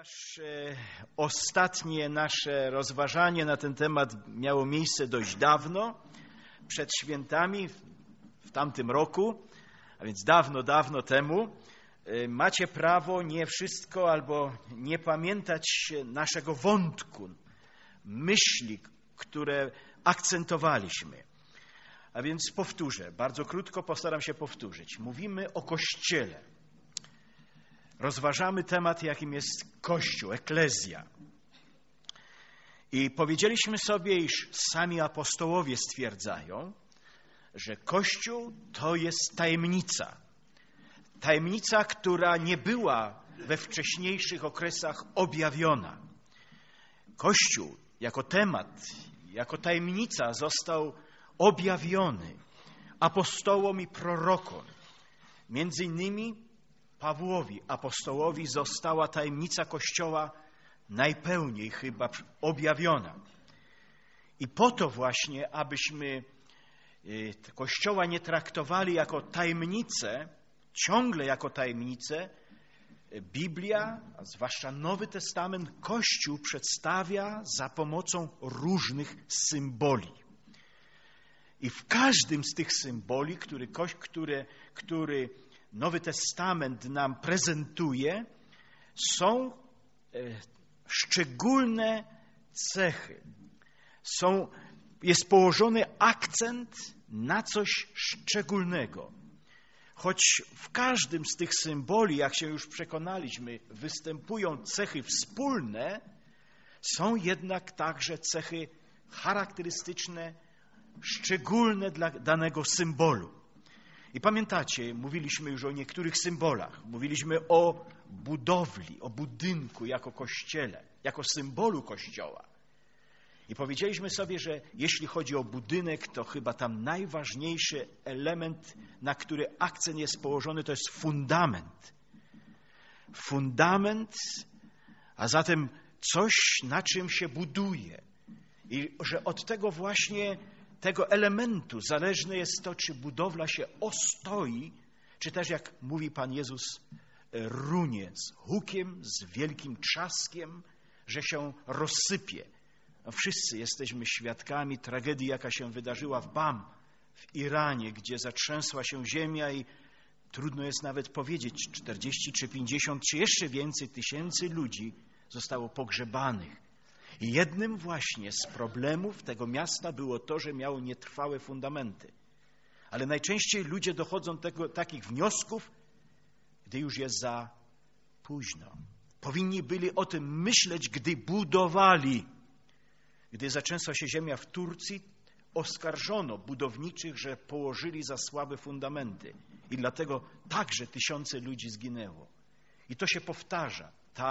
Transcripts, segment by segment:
Ponieważ ostatnie nasze rozważanie na ten temat miało miejsce dość dawno, przed świętami, w tamtym roku, a więc dawno temu, macie prawo nie wszystko albo nie pamiętać naszego wątku, myśli, które akcentowaliśmy. A więc powtórzę, bardzo krótko postaram się powtórzyć. Mówimy o Kościele. Rozważamy temat, jakim jest Kościół, eklezja. I powiedzieliśmy sobie, iż sami apostołowie stwierdzają, że Kościół to jest tajemnica. Tajemnica, która nie była we wcześniejszych okresach objawiona. Kościół jako temat, jako tajemnica został objawiony apostołom i prorokom. Między innymi Pawłowi, apostołowi, została tajemnica Kościoła najpełniej chyba objawiona. I po to właśnie, abyśmy Kościoła nie traktowali jako tajemnicę, ciągle jako tajemnicę, Biblia, a zwłaszcza Nowy Testament, Kościół przedstawia za pomocą różnych symboli. I w każdym z tych symboli, który Nowy Testament nam prezentuje, są szczególne cechy. Jest położony akcent na coś szczególnego. Choć w każdym z tych symboli, jak się już przekonaliśmy, występują cechy wspólne, są jednak także cechy charakterystyczne, szczególne dla danego symbolu. I pamiętacie, mówiliśmy już o niektórych symbolach. Mówiliśmy o budowli, o budynku jako kościele, jako symbolu Kościoła. I powiedzieliśmy sobie, że jeśli chodzi o budynek, to chyba tam najważniejszy element, na który akcent jest położony, to jest fundament. Fundament, a zatem coś, na czym się buduje. I że od tego właśnie tego elementu zależne jest to, czy budowla się ostoi, czy też, jak mówi Pan Jezus, runie z hukiem, z wielkim trzaskiem, że się rozsypie. No wszyscy jesteśmy świadkami tragedii, jaka się wydarzyła w Bam, w Iranie, gdzie zatrzęsła się ziemia i trudno jest nawet powiedzieć, 40 czy 50 czy jeszcze więcej tysięcy ludzi zostało pogrzebanych. I jednym właśnie z problemów tego miasta było to, że miało nietrwałe fundamenty. Ale najczęściej ludzie dochodzą do takich wniosków, gdy już jest za późno. Powinni byli o tym myśleć, gdy budowali. Gdy zatrzęsła się ziemia w Turcji, oskarżono budowniczych, że położyli za słabe fundamenty. I dlatego także tysiące ludzi zginęło. I to się powtarza.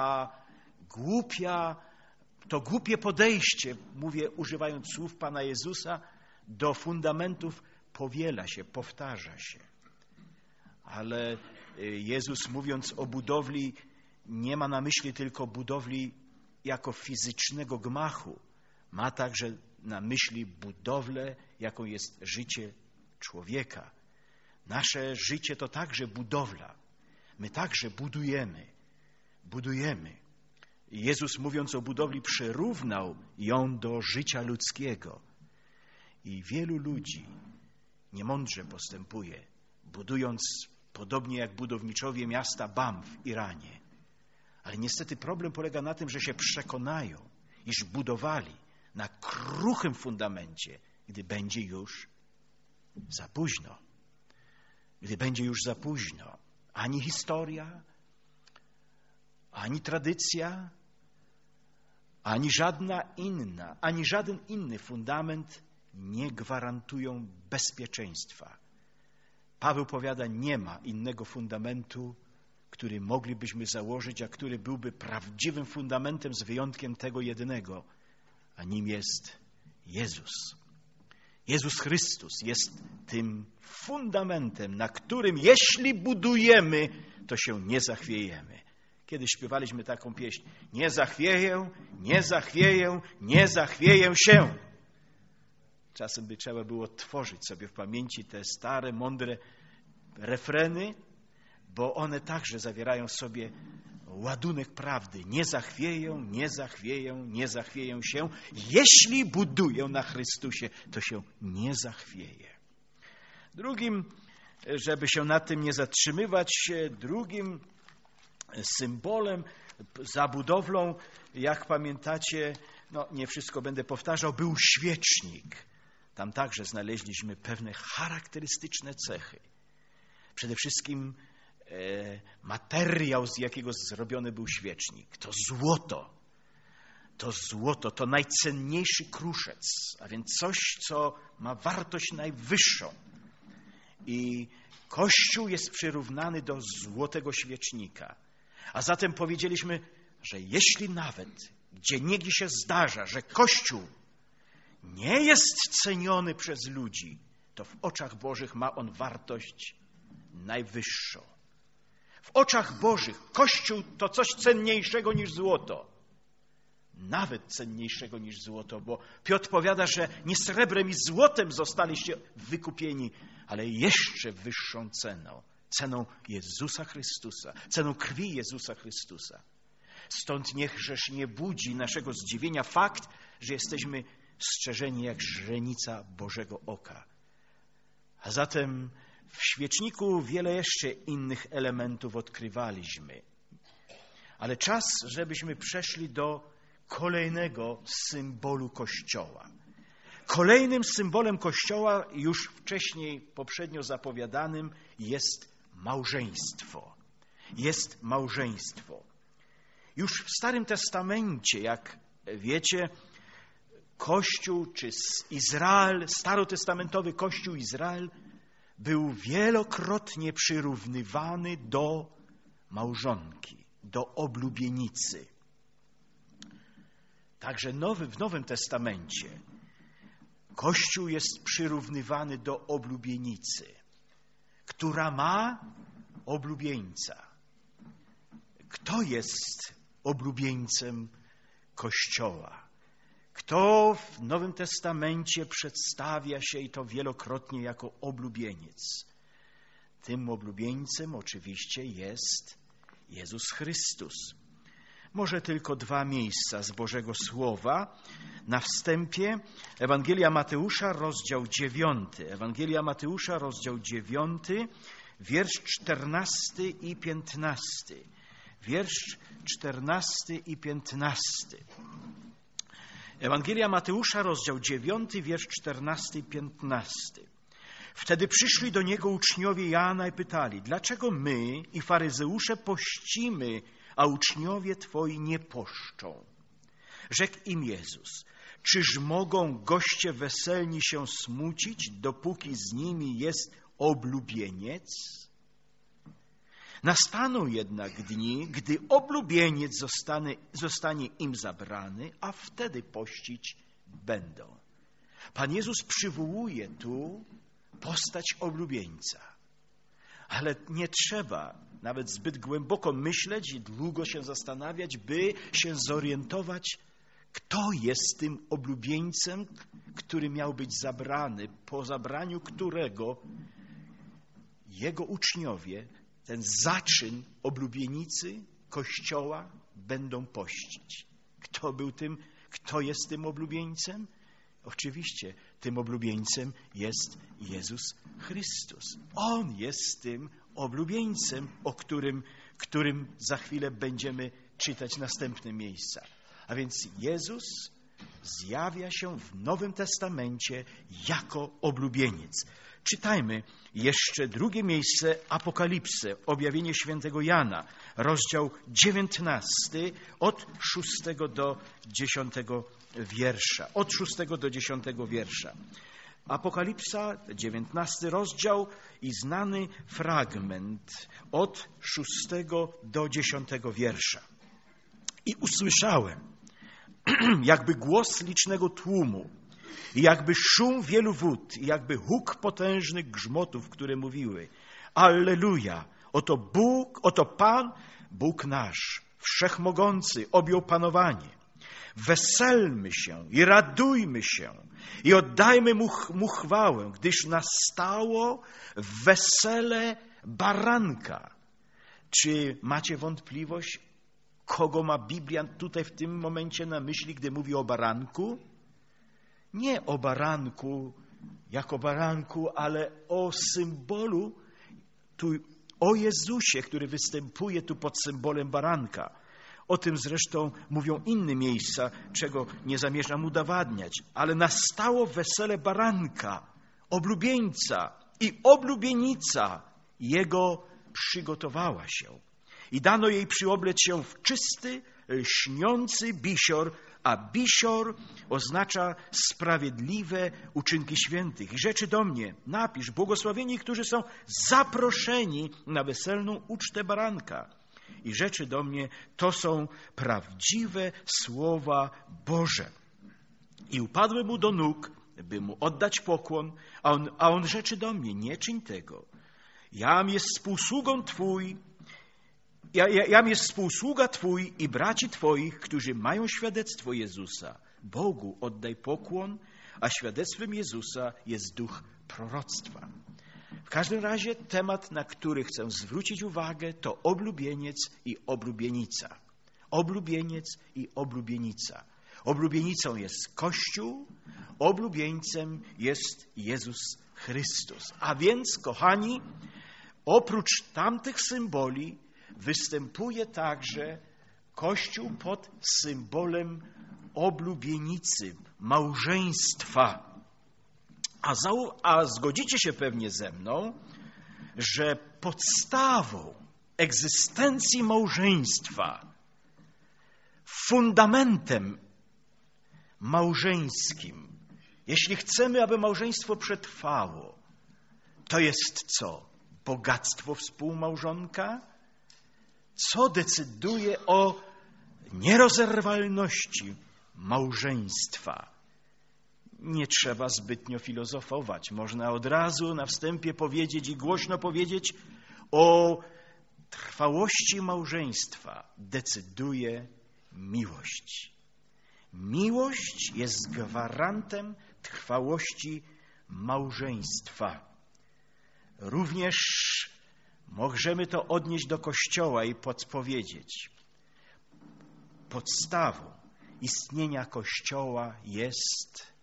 To głupie podejście, mówię używając słów Pana Jezusa, do fundamentów powiela się, powtarza się. Ale Jezus, mówiąc o budowli, nie ma na myśli tylko budowli jako fizycznego gmachu. Ma także na myśli budowlę, jaką jest życie człowieka. Nasze życie to także budowla. My także budujemy. Jezus, mówiąc o budowli, przyrównał ją do życia ludzkiego. I wielu ludzi niemądrze postępuje, budując podobnie jak budowniczowie miasta Bam w Iranie. Ale niestety problem polega na tym, że się przekonają, iż budowali na kruchym fundamencie, gdy będzie już za późno. Gdy będzie już za późno. Ani historia, ani tradycja, ani żaden inny fundament nie gwarantują bezpieczeństwa. Paweł powiada, nie ma innego fundamentu, który moglibyśmy założyć, a który byłby prawdziwym fundamentem z wyjątkiem tego jedynego, a nim jest Jezus. Jezus Chrystus jest tym fundamentem, na którym jeśli budujemy, to się nie zachwiejemy. Kiedyś śpiewaliśmy taką pieśń: nie zachwieję, nie zachwieję, nie zachwieję się. Czasem by trzeba było tworzyć sobie w pamięci te stare, mądre refreny, bo one także zawierają w sobie ładunek prawdy. Nie zachwieją, nie zachwieją, nie zachwieją się. Jeśli budują na Chrystusie, to się nie zachwieje. Drugim, żeby się nad tym nie zatrzymywać, drugim symbolem, zabudowlą, jak pamiętacie, nie wszystko będę powtarzał, był świecznik. Tam także znaleźliśmy pewne charakterystyczne cechy. Przede wszystkim materiał, z jakiego zrobiony był świecznik. To złoto, to najcenniejszy kruszec, a więc coś, co ma wartość najwyższą. I Kościół jest przyrównany do złotego świecznika. A zatem powiedzieliśmy, że jeśli nawet gdzieniegdzie się zdarza, że Kościół nie jest ceniony przez ludzi, to w oczach Bożych ma on wartość najwyższą. W oczach Bożych Kościół to coś cenniejszego niż złoto. Nawet cenniejszego niż złoto, bo Piotr powiada, że nie srebrem i złotem zostaliście wykupieni, ale jeszcze wyższą ceną Jezusa Chrystusa, ceną krwi Jezusa Chrystusa. Stąd niechżeż nie budzi naszego zdziwienia fakt, że jesteśmy strzeżeni jak źrenica Bożego oka. A zatem w świeczniku wiele jeszcze innych elementów odkrywaliśmy. Ale czas, żebyśmy przeszli do kolejnego symbolu Kościoła. Kolejnym symbolem Kościoła, już wcześniej, poprzednio zapowiadanym, jest małżeństwo. Jest małżeństwo. Już w Starym Testamencie, jak wiecie, Kościół czy Izrael, starotestamentowy Kościół Izrael był wielokrotnie przyrównywany do małżonki, do oblubienicy. Także w Nowym Testamencie Kościół jest przyrównywany do oblubienicy, która ma oblubieńca. Kto jest oblubieńcem Kościoła? Kto w Nowym Testamencie przedstawia się i to wielokrotnie jako oblubieniec? Tym oblubieńcem oczywiście jest Jezus Chrystus. Może tylko 2 miejsca z Bożego Słowa. Na wstępie Ewangelia Mateusza, rozdział 9. Ewangelia Mateusza, rozdział 9, wiersz 14 i 15. Wiersz 14 i 15. Ewangelia Mateusza, rozdział 9, wiersz 14 i 15. Wtedy przyszli do Niego uczniowie Jana i pytali, dlaczego my i faryzeusze pościmy, a uczniowie Twoi nie poszczą? Rzekł im Jezus, czyż mogą goście weselni się smucić, dopóki z nimi jest oblubieniec? Nastaną jednak dni, gdy oblubieniec zostanie im zabrany, a wtedy pościć będą. Pan Jezus przywołuje tu postać oblubieńca. Ale nie trzeba nawet zbyt głęboko myśleć i długo się zastanawiać, by się zorientować, kto jest tym oblubieńcem, który miał być zabrany, po zabraniu którego jego uczniowie, ten zaczyn oblubienicy Kościoła będą pościć. Kto jest tym oblubieńcem? Oczywiście tym oblubieńcem jest Jezus Chrystus. On jest tym oblubieńcem, o którym za chwilę będziemy czytać następne miejsca. A więc Jezus zjawia się w Nowym Testamencie jako oblubieniec. Czytajmy jeszcze drugie miejsce, Apokalipsę, objawienie świętego Jana, rozdział 19, od 6 do 10 wiersza. Od 6 do 10 wiersza. Apokalipsa, 19 rozdział i znany fragment od 6 do 10 wiersza. I usłyszałem, jakby głos licznego tłumu, i jakby szum wielu wód, i jakby huk potężnych grzmotów, które mówiły: Alleluja! Oto Bóg, oto Pan, Bóg nasz, wszechmogący, objął panowanie. Weselmy się i radujmy się i oddajmy mu chwałę, gdyż nastało wesele baranka. Czy macie wątpliwość, Kogo ma Biblia tutaj w tym momencie na myśli, gdy mówi o baranku? Nie o baranku jako baranku, ale o symbolu, o Jezusie, który występuje tu pod symbolem baranka. O tym zresztą mówią inne miejsca, czego nie zamierzam udowadniać. Ale nastało wesele baranka, oblubieńca i oblubienica Jego przygotowała się. I dano jej przyoblec się w czysty, lśniący bisior, a bisior oznacza sprawiedliwe uczynki świętych. I rzeczy do mnie, napisz, błogosławieni, którzy są zaproszeni na weselną ucztę baranka. I rzeczy do mnie, to są prawdziwe słowa Boże. I upadły mu do nóg, by mu oddać pokłon, a on rzeczy do mnie, nie czyń tego. Jam jest współsługą Twój, jam jest współsługa Twój i braci Twoich, którzy mają świadectwo Jezusa. Bogu oddaj pokłon, a świadectwem Jezusa jest duch proroctwa. W każdym razie temat, na który chcę zwrócić uwagę, to oblubieniec i oblubienica. Oblubieniec i oblubienica. Oblubienicą jest Kościół, oblubieńcem jest Jezus Chrystus. A więc, kochani, oprócz tamtych symboli występuje także Kościół pod symbolem oblubienicy, małżeństwa. A zgodzicie się pewnie ze mną, że podstawą egzystencji małżeństwa, fundamentem małżeńskim, jeśli chcemy, aby małżeństwo przetrwało, to jest co? Bogactwo współmałżonka? Co decyduje o nierozerwalności małżeństwa? Nie trzeba zbytnio filozofować. Można od razu na wstępie powiedzieć i głośno powiedzieć o trwałości małżeństwa. Decyduje miłość. Miłość jest gwarantem trwałości małżeństwa. Również możemy to odnieść do Kościoła i podpowiedzieć. Podstawą istnienia Kościoła jest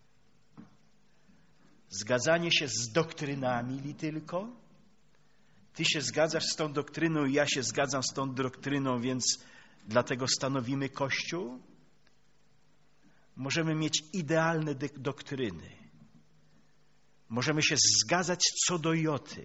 zgadzanie się z doktrynami li tylko. Ty się zgadzasz z tą doktryną i ja się zgadzam z tą doktryną, więc dlatego stanowimy Kościół. Możemy mieć idealne doktryny. Możemy się zgadzać co do joty.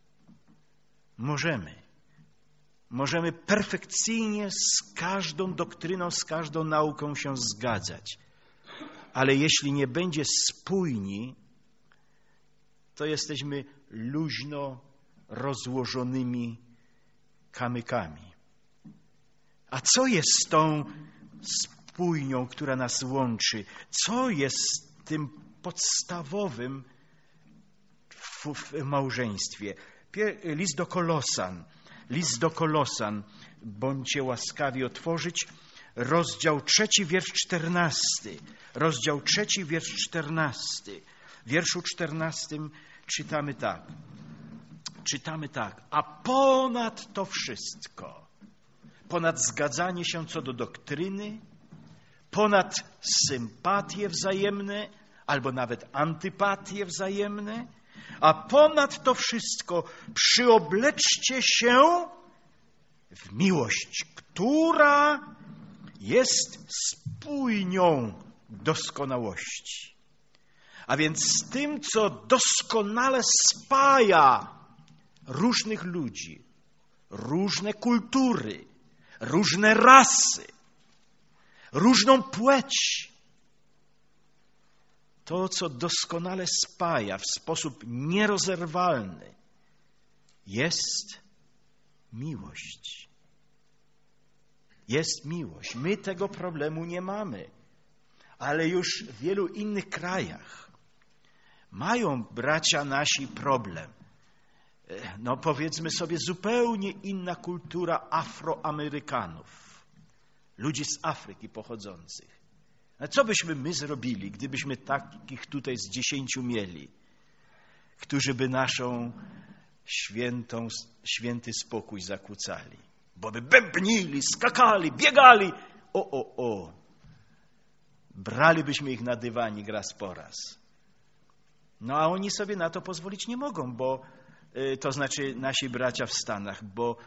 Możemy perfekcyjnie z każdą doktryną, z każdą nauką się zgadzać. Ale jeśli nie będzie spójni, to jesteśmy luźno rozłożonymi kamykami. A co jest z tą spójnią, która nas łączy? Co jest tym podstawowym w małżeństwie? List do Kolosan, bądźcie łaskawi otworzyć, rozdział 3, wiersz 14. Rozdział 3, wiersz 14. W wierszu 14 czytamy tak. A ponad to wszystko, ponad zgadzanie się co do doktryny, ponad sympatie wzajemne, albo nawet antypatie wzajemne, a ponad to wszystko przyobleczcie się w miłość, która jest spójnią doskonałości. A więc z tym, co doskonale spaja różnych ludzi, różne kultury, różne rasy, różną płeć. To, co doskonale spaja w sposób nierozerwalny, jest miłość. Jest miłość. My tego problemu nie mamy, ale już w wielu innych krajach mają bracia nasi problem. No powiedzmy sobie, zupełnie inna kultura Afroamerykanów, ludzi z Afryki pochodzących. A co byśmy my zrobili, gdybyśmy takich tutaj z 10 mieli, którzy by naszą święty spokój zakłócali? bo by bębnili, skakali, biegali. O. Bralibyśmy ich na dywanik raz po raz. No a oni sobie na to pozwolić nie mogą, bo to znaczy nasi bracia w Stanach, bo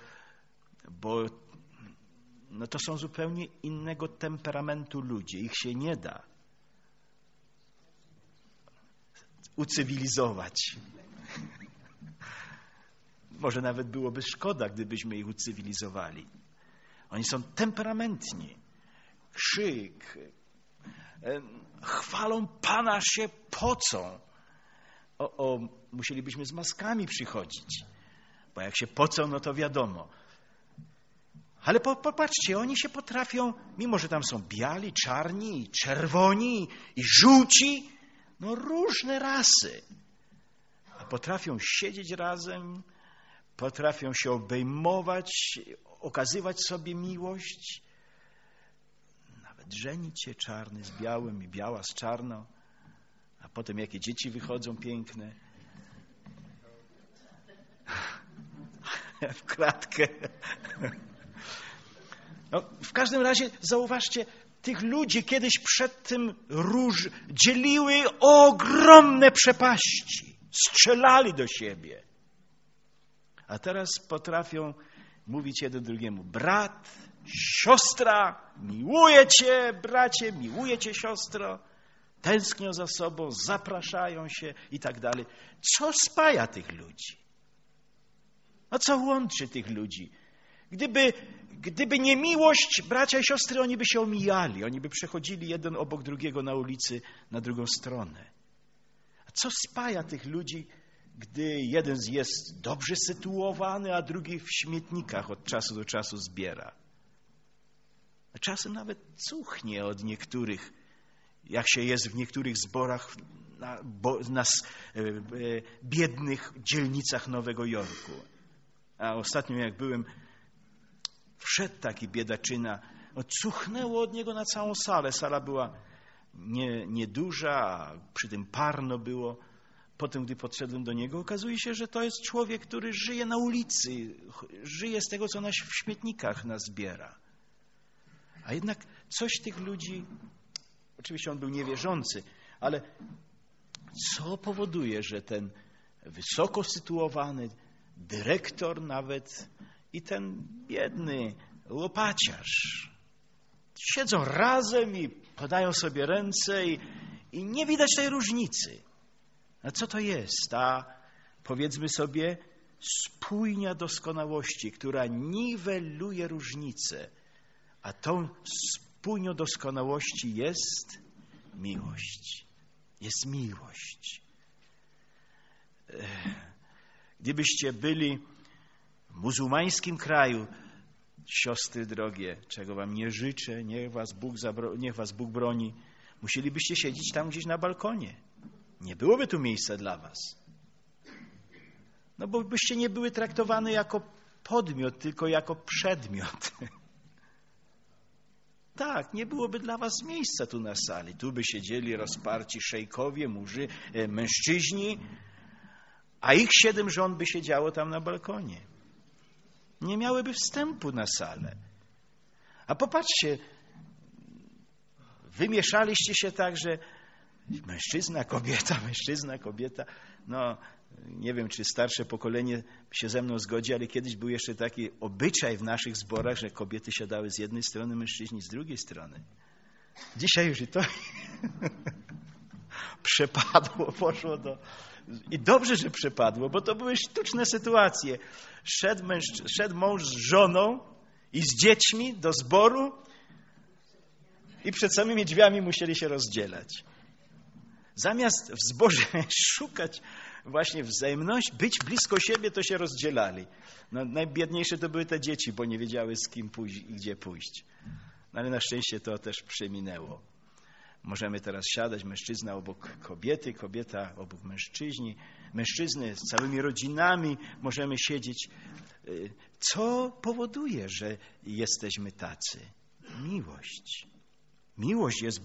no to są zupełnie innego temperamentu ludzie. Ich się nie da ucywilizować. Może nawet byłoby szkoda, gdybyśmy ich ucywilizowali. Oni są temperamentni. Krzyk. Chwalą Pana, się pocą. Musielibyśmy z maskami przychodzić. Bo jak się pocą, no to wiadomo. Ale popatrzcie, oni się potrafią, mimo że tam są biali, czarni, czerwoni i żółci, no różne rasy. A potrafią siedzieć razem, potrafią się obejmować, okazywać sobie miłość. Nawet żenić się, czarny z białym i biała z czarną. A potem jakie dzieci wychodzą piękne. W klatkę. No, w każdym razie zauważcie, tych ludzi kiedyś przed tym dzieliły ogromne przepaści. Strzelali do siebie. A teraz potrafią mówić jeden drugiemu: brat, siostra, miłuję cię, bracie, miłuję cię, siostro. Tęsknią za sobą, zapraszają się i tak dalej. Co spaja tych ludzi? No co łączy tych ludzi? Gdyby nie miłość bracia i siostry, oni by się omijali. Oni by przechodzili jeden obok drugiego na ulicy, na drugą stronę. A co spaja tych ludzi, gdy jeden jest dobrze sytuowany, a drugi w śmietnikach od czasu do czasu zbiera? A czasem nawet cuchnie od niektórych, jak się jest w niektórych zborach na biednych dzielnicach Nowego Jorku. A ostatnio jak byłem, wszedł taki biedaczyna, cuchnęło od niego na całą salę. Sala była nieduża, a przy tym parno było. Potem, gdy podszedłem do niego, okazuje się, że to jest człowiek, który żyje na ulicy, żyje z tego, co w śmietnikach nazbiera. A jednak coś tych ludzi, oczywiście on był niewierzący, ale co powoduje, że ten wysoko sytuowany dyrektor nawet i ten biedny łopaciarz siedzą razem i podają sobie ręce i nie widać tej różnicy. A co to jest? Ta, powiedzmy sobie, spójnia doskonałości, która niweluje różnice. A tą spójnią doskonałości jest miłość. Jest miłość. Gdybyście byli w muzułmańskim kraju, siostry drogie, czego wam nie życzę, niech was Bóg broni, musielibyście siedzieć tam gdzieś na balkonie. Nie byłoby tu miejsca dla was. No bo byście nie były traktowane jako podmiot, tylko jako przedmiot. Tak, nie byłoby dla was miejsca tu na sali. Tu by siedzieli rozparci szejkowie, mężczyźni, a ich 7 żon by siedziało tam na balkonie. Nie miałyby wstępu na salę. A popatrzcie, wymieszaliście się tak, że mężczyzna, kobieta. No, nie wiem, czy starsze pokolenie się ze mną zgodzi, ale kiedyś był jeszcze taki obyczaj w naszych zborach, że kobiety siadały z jednej strony, mężczyźni z drugiej strony. Dzisiaj już i to przepadło, poszło do... I dobrze, że przepadło, bo to były sztuczne sytuacje. Szedł mąż z żoną i z dziećmi do zboru i przed samymi drzwiami musieli się rozdzielać. Zamiast w zborze szukać właśnie wzajemności, być blisko siebie, to się rozdzielali. No, najbiedniejsze to były te dzieci, bo nie wiedziały, z kim pójść i gdzie pójść. No, ale na szczęście to też przeminęło. Możemy teraz siadać, mężczyzna obok kobiety, kobieta obok mężczyzny z całymi rodzinami możemy siedzieć. Co powoduje, że jesteśmy tacy? Miłość. Miłość jest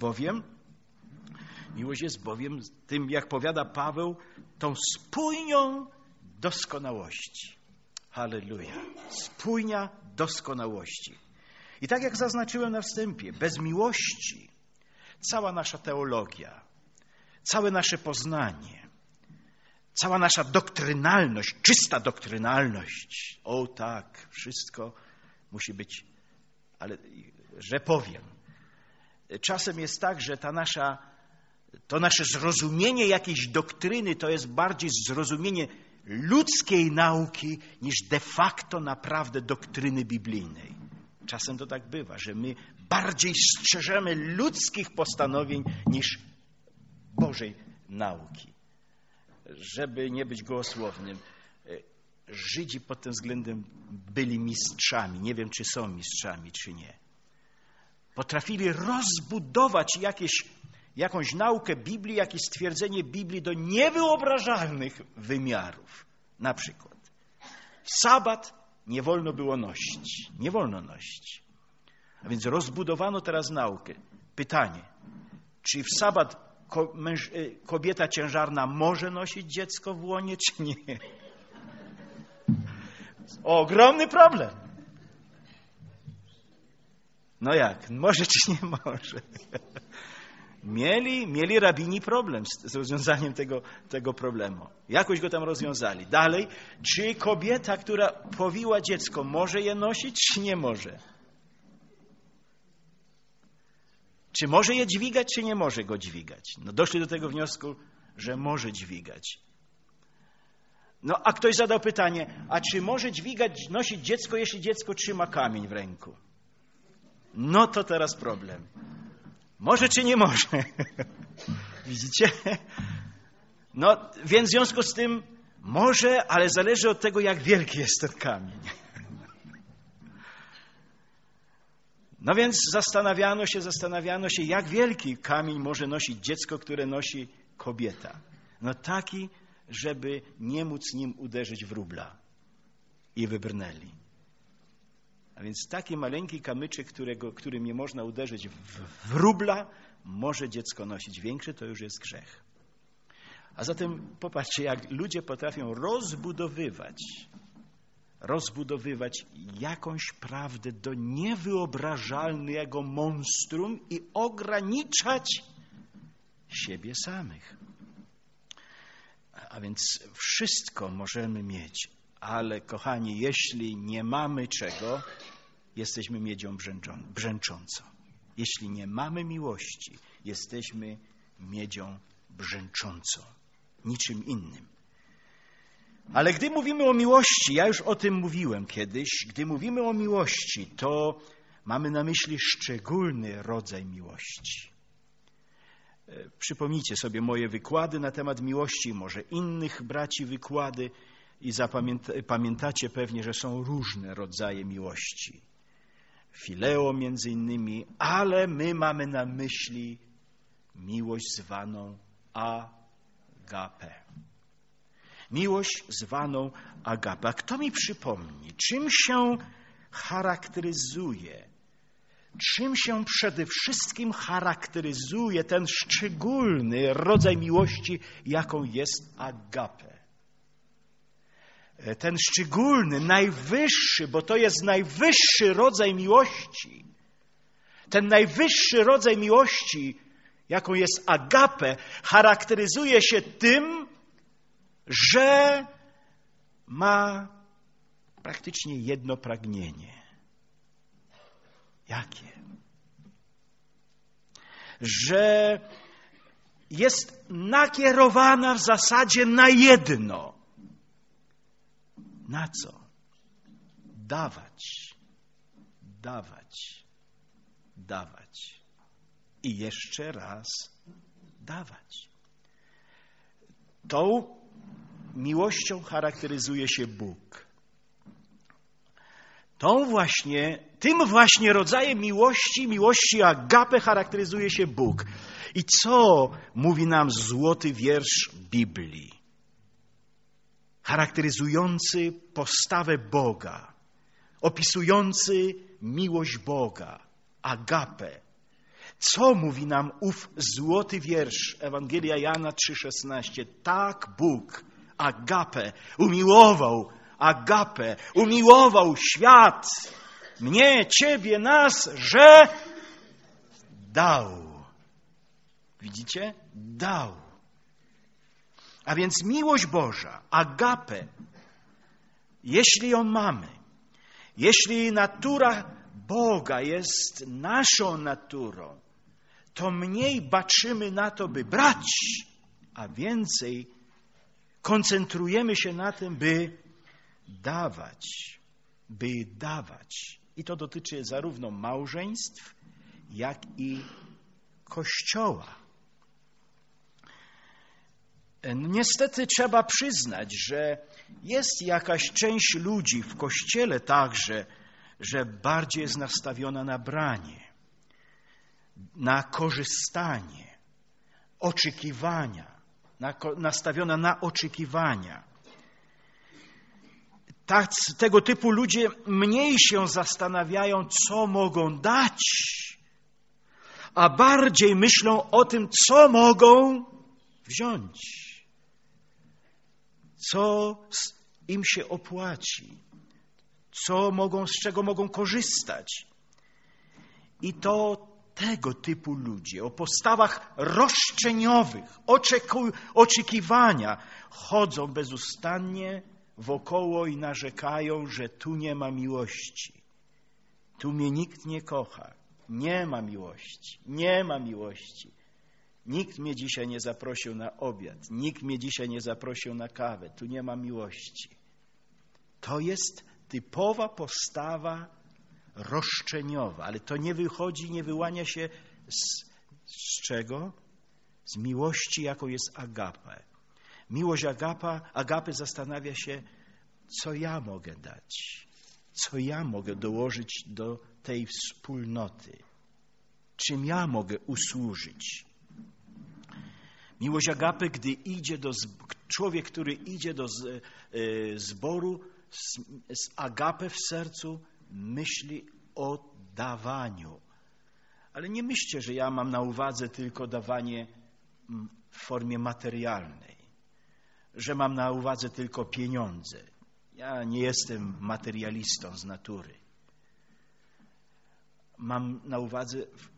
bowiem tym, jak powiada Paweł, tą spójnią doskonałości. Halleluja. Spójnia doskonałości. I tak jak zaznaczyłem na wstępie, bez miłości cała nasza teologia, całe nasze poznanie, cała nasza doktrynalność, czysta doktrynalność, o tak, wszystko musi być, ale że powiem, czasem jest tak, że to nasze zrozumienie jakiejś doktryny to jest bardziej zrozumienie ludzkiej nauki niż de facto naprawdę doktryny biblijnej. Czasem to tak bywa, że my bardziej strzeżemy ludzkich postanowień niż Bożej nauki. Żeby nie być gołosłownym, Żydzi pod tym względem byli mistrzami. Nie wiem, czy są mistrzami, czy nie. Potrafili rozbudować jakąś naukę Biblii, jakieś stwierdzenie Biblii do niewyobrażalnych wymiarów. Na przykład sabat nie wolno było nosić. Nie wolno nosić. A więc rozbudowano teraz naukę. Pytanie, czy w sabat kobieta ciężarna może nosić dziecko w łonie, czy nie? Ogromny problem. No jak? Może czy nie może? Mieli rabini problem z rozwiązaniem tego problemu. Jakoś go tam rozwiązali. Dalej, czy kobieta, która powiła dziecko, może je nosić, czy nie może? Czy może je dźwigać, czy nie może go dźwigać? No doszli do tego wniosku, że może dźwigać. No a ktoś zadał pytanie, a czy może nosić dziecko, jeśli dziecko trzyma kamień w ręku? No to teraz problem. Może czy nie może? Widzicie? No więc w związku z tym może, ale zależy od tego, jak wielki jest ten kamień. No więc zastanawiano się, jak wielki kamień może nosić dziecko, które nosi kobieta. No taki, żeby nie móc nim uderzyć w wróbla. I wybrnęli. A więc taki maleńki kamyczek, którym nie można uderzyć w wróbla, może dziecko nosić. Większy to już jest grzech. A zatem popatrzcie, jak ludzie potrafią rozbudowywać jakąś prawdę do niewyobrażalnego monstrum i ograniczać siebie samych. A więc wszystko możemy mieć, ale kochani, jeśli nie mamy czego, jesteśmy miedzią brzęczącą. Jeśli nie mamy miłości, jesteśmy miedzią brzęczącą. Niczym innym. Ale gdy mówimy o miłości, ja już o tym mówiłem kiedyś, gdy mówimy o miłości, to mamy na myśli szczególny rodzaj miłości. Przypomnijcie sobie moje wykłady na temat miłości, może innych braci wykłady i pamiętacie pewnie, że są różne rodzaje miłości. Fileo między innymi, ale my mamy na myśli miłość zwaną agape. Miłość zwaną agape. A kto mi przypomni, czym się charakteryzuje? Czym się przede wszystkim charakteryzuje ten szczególny rodzaj miłości, jaką jest agape? Ten szczególny, najwyższy, bo to jest najwyższy rodzaj miłości. Ten najwyższy rodzaj miłości, jaką jest agape, charakteryzuje się tym, że ma praktycznie jedno pragnienie. Jakie? Że jest nakierowana w zasadzie na jedno. Na co? Dawać. Dawać. Dawać. I jeszcze raz dawać. Tą miłością charakteryzuje się Bóg. Tym właśnie rodzajem miłości agape charakteryzuje się Bóg. I co mówi nam złoty wiersz Biblii? Charakteryzujący postawę Boga, opisujący miłość Boga, agape. Co mówi nam ów złoty wiersz Ewangelia Jana 3,16? Tak Bóg, agape, umiłował świat, mnie, ciebie, nas, że dał. Widzicie? Dał. A więc miłość Boża, agape, jeśli ją mamy, jeśli natura Boga jest naszą naturą, to mniej baczymy na to, by brać, a więcej koncentrujemy się na tym, by dawać. I to dotyczy zarówno małżeństw, jak i Kościoła. Niestety trzeba przyznać, że jest jakaś część ludzi w Kościele także, że bardziej jest nastawiona na branie, na korzystanie, oczekiwania, nastawiona na oczekiwania. Tego typu ludzie mniej się zastanawiają, co mogą dać, a bardziej myślą o tym, co mogą wziąć, co im się opłaci, z czego mogą korzystać. I to tego typu ludzie o postawach roszczeniowych, oczekiwania chodzą bezustannie wokoło i narzekają, że tu nie ma miłości. Tu mnie nikt nie kocha. Nie ma miłości. Nie ma miłości. Nikt mnie dzisiaj nie zaprosił na obiad. Nikt mnie dzisiaj nie zaprosił na kawę. Tu nie ma miłości. To jest typowa postawa roszczeniowa, ale to nie wyłania się z czego? Z miłości, jaką jest agape. Miłość agapy zastanawia się, co ja mogę dać, co ja mogę dołożyć do tej wspólnoty, czym ja mogę usłużyć. Miłość agapy, gdy człowiek, który idzie do zboru z agapę w sercu, myśli o dawaniu. Ale nie myślcie, że ja mam na uwadze tylko dawanie w formie materialnej, że mam na uwadze tylko pieniądze. Ja nie jestem materialistą z natury. Mam na uwadze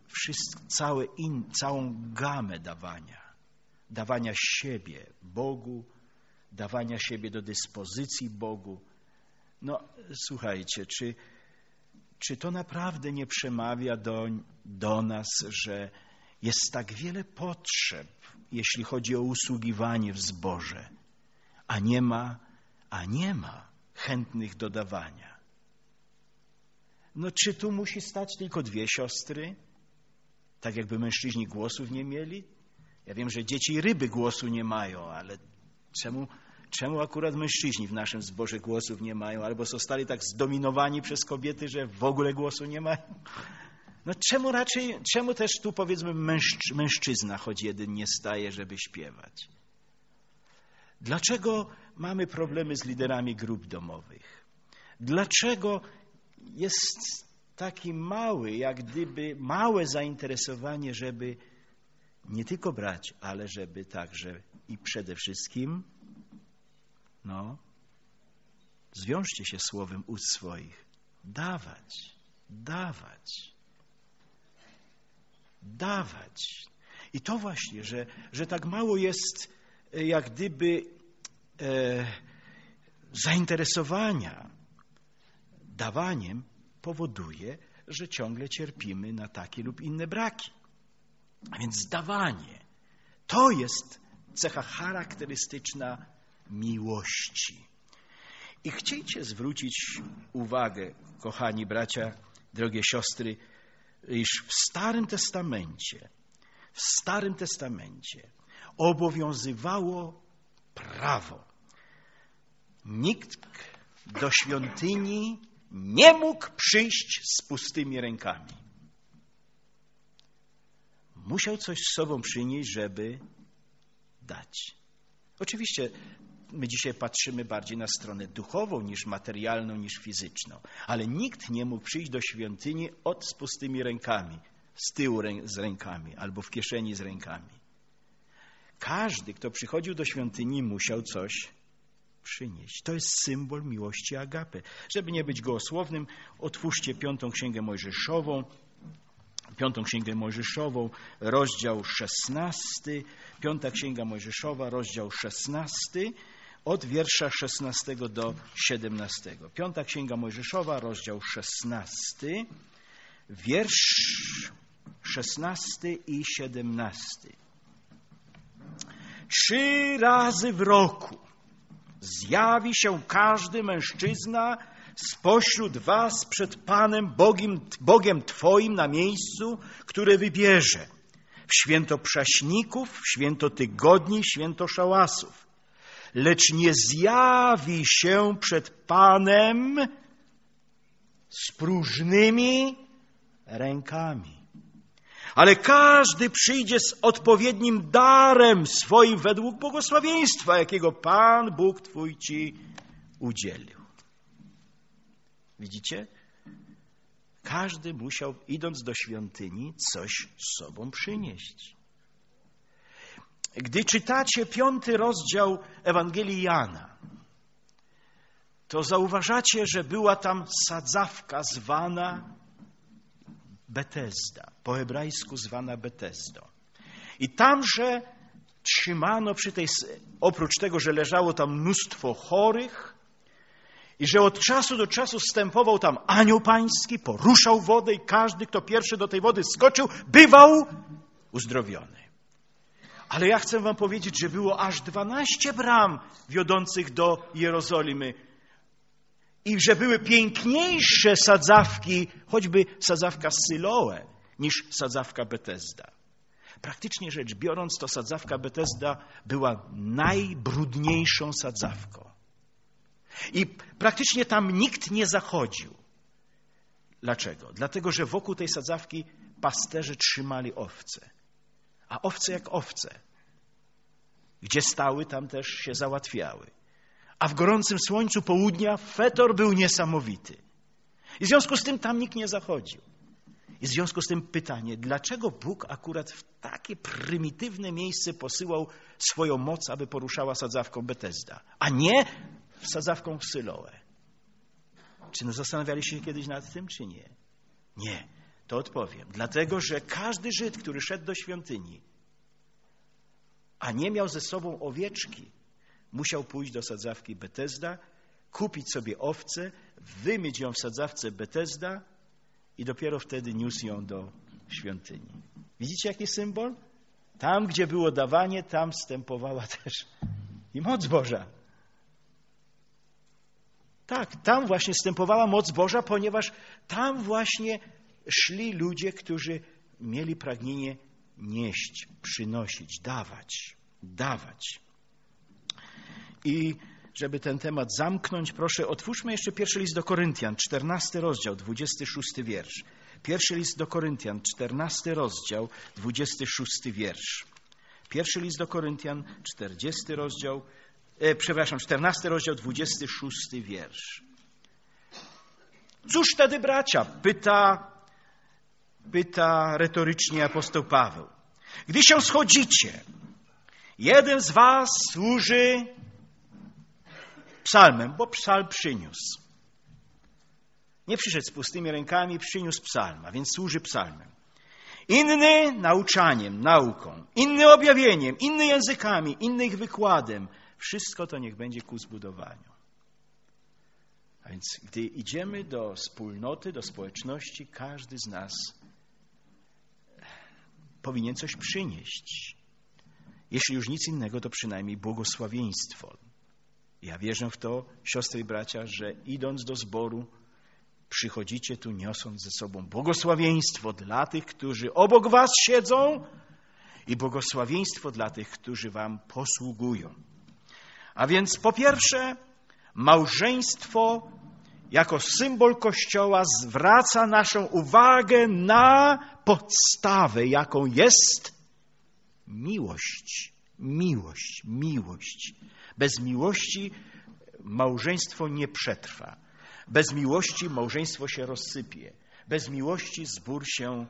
całą gamę dawania siebie Bogu, dawania siebie do dyspozycji Bogu. No, słuchajcie, czy to naprawdę nie przemawia do nas, że jest tak wiele potrzeb, jeśli chodzi o usługiwanie w zborze, a nie ma chętnych do dawania? No, czy tu musi stać tylko 2 siostry? Tak jakby mężczyźni głosów nie mieli? Ja wiem, że dzieci i ryby głosu nie mają, ale czemu akurat mężczyźni w naszym zborze głosów nie mają? Albo zostali tak zdominowani przez kobiety, że w ogóle głosu nie mają? No czemu też tu powiedzmy mężczyzna choć jeden nie staje, żeby śpiewać? Dlaczego mamy problemy z liderami grup domowych? Dlaczego jest taki małe zainteresowanie, żeby nie tylko brać, ale żeby także i przede wszystkim, zwiążcie się słowem ust swoich, dawać. I to właśnie, że tak mało jest jak gdyby zainteresowania dawaniem, powoduje, że ciągle cierpimy na takie lub inne braki. A więc dawanie to jest cecha charakterystyczna miłości. I chciejcie zwrócić uwagę, kochani bracia, drogie siostry, iż w Starym Testamencie obowiązywało prawo. Nikt do świątyni nie mógł przyjść z pustymi rękami. Musiał coś z sobą przynieść, żeby dać. Oczywiście my dzisiaj patrzymy bardziej na stronę duchową niż materialną, niż fizyczną. Ale nikt nie mógł przyjść do świątyni z pustymi rękami, z tyłu z rękami albo w kieszeni z rękami. Każdy, kto przychodził do świątyni, musiał coś przynieść. To jest symbol miłości agape. Żeby nie być gołosłownym, otwórzcie 5. Księgę Mojżeszową, 5. Księgę Mojżeszową, rozdział 16, 5. Księga Mojżeszowa, rozdział 16, od wiersza 16 do 17. 5. Księga Mojżeszowa, rozdział 16, wiersz 16 i 17. 3 razy w roku zjawi się każdy mężczyzna spośród was przed Panem Bogiem Twoim na miejscu, które wybierze. W święto prześników, w święto tygodni, w święto szałasów. Lecz nie zjawi się przed Panem z próżnymi rękami. Ale każdy przyjdzie z odpowiednim darem swoim według błogosławieństwa, jakiego Pan Bóg Twój Ci udzielił. Widzicie? Każdy musiał, idąc do świątyni, coś z sobą przynieść. Gdy czytacie 5. rozdział Ewangelii Jana, to zauważacie, że była tam sadzawka zwana Betesda, po hebrajsku zwana Betesdą. I tamże trzymano oprócz tego, że leżało tam mnóstwo chorych i że od czasu do czasu wstępował tam anioł pański, poruszał wodę i każdy, kto pierwszy do tej wody skoczył, bywał uzdrowiony. Ale ja chcę wam powiedzieć, że było aż 12 bram wiodących do Jerozolimy i że były piękniejsze sadzawki, choćby sadzawka Syloe, niż sadzawka Betesda. Praktycznie rzecz biorąc, to sadzawka Betesda była najbrudniejszą sadzawką. I praktycznie tam nikt nie zachodził. Dlaczego? Dlatego, że wokół tej sadzawki pasterze trzymali owce. A owce jak owce. Gdzie stały, tam też się załatwiały. A w gorącym słońcu południa fetor był niesamowity. I w związku z tym tam nikt nie zachodził. I w związku z tym pytanie, dlaczego Bóg akurat w takie prymitywne miejsce posyłał swoją moc, aby poruszała sadzawką Betesda, a nie sadzawką Syloe? Czy zastanawialiście się kiedyś nad tym, czy nie? Nie, to odpowiem. Dlatego, że każdy Żyd, który szedł do świątyni, a nie miał ze sobą owieczki, musiał pójść do sadzawki Betesda, kupić sobie owcę, wymyć ją w sadzawce Betesda i dopiero wtedy niósł ją do świątyni. Widzicie, jaki symbol? Tam, gdzie było dawanie, tam wstępowała też i moc Boża. Tak, tam właśnie wstępowała moc Boża, ponieważ tam właśnie szli ludzie, którzy mieli pragnienie nieść, przynosić, dawać. I żeby ten temat zamknąć, proszę, otwórzmy jeszcze 1 list do Koryntian, 14 rozdział, 26 wiersz. 1 list do Koryntian, 14 rozdział, 26 wiersz. 1 list do Koryntian, 14 rozdział, 26 wiersz. Cóż wtedy, bracia? Pyta retorycznie apostoł Paweł. Gdy się schodzicie, jeden z was służy psalmem, bo psalm przyniósł. Nie przyszedł z pustymi rękami, przyniósł psalm, a więc służy psalmem. Inny nauczaniem, nauką, inny objawieniem, inny językami, inny ich wykładem. Wszystko to niech będzie ku zbudowaniu. A więc gdy idziemy do wspólnoty, do społeczności, każdy z nas powinien coś przynieść. Jeśli już nic innego, to przynajmniej błogosławieństwo. Ja wierzę w to, siostry i bracia, że idąc do zboru, przychodzicie tu niosąc ze sobą błogosławieństwo dla tych, którzy obok was siedzą i błogosławieństwo dla tych, którzy wam posługują. A więc po pierwsze, małżeństwo jako symbol Kościoła zwraca naszą uwagę na podstawę, jaką jest miłość. Miłość. Bez miłości małżeństwo nie przetrwa. Bez miłości małżeństwo się rozsypie. Bez miłości zbór się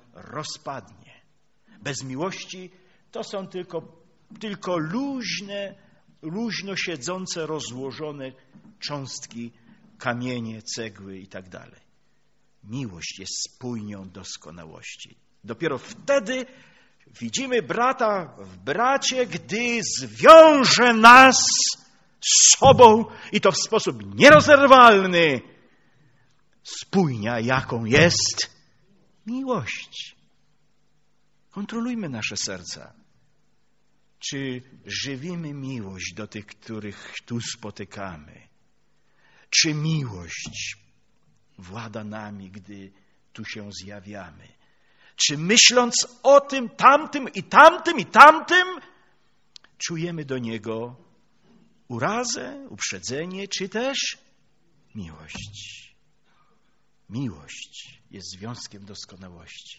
rozpadnie. Bez miłości to są tylko luźno siedzące, rozłożone cząstki, kamienie, cegły i tak dalej. Miłość jest spójnią doskonałości. Dopiero wtedy widzimy brata w bracie, gdy zwiąże nas z sobą i to w sposób nierozerwalny. Spójnia, jaką jest miłość. Kontrolujmy nasze serca. Czy żywimy miłość do tych, których tu spotykamy? Czy miłość włada nami, gdy tu się zjawiamy? Czy myśląc o tym, tamtym i tamtym i tamtym, czujemy do niego urazę, uprzedzenie, czy też miłość? Miłość jest związkiem doskonałości.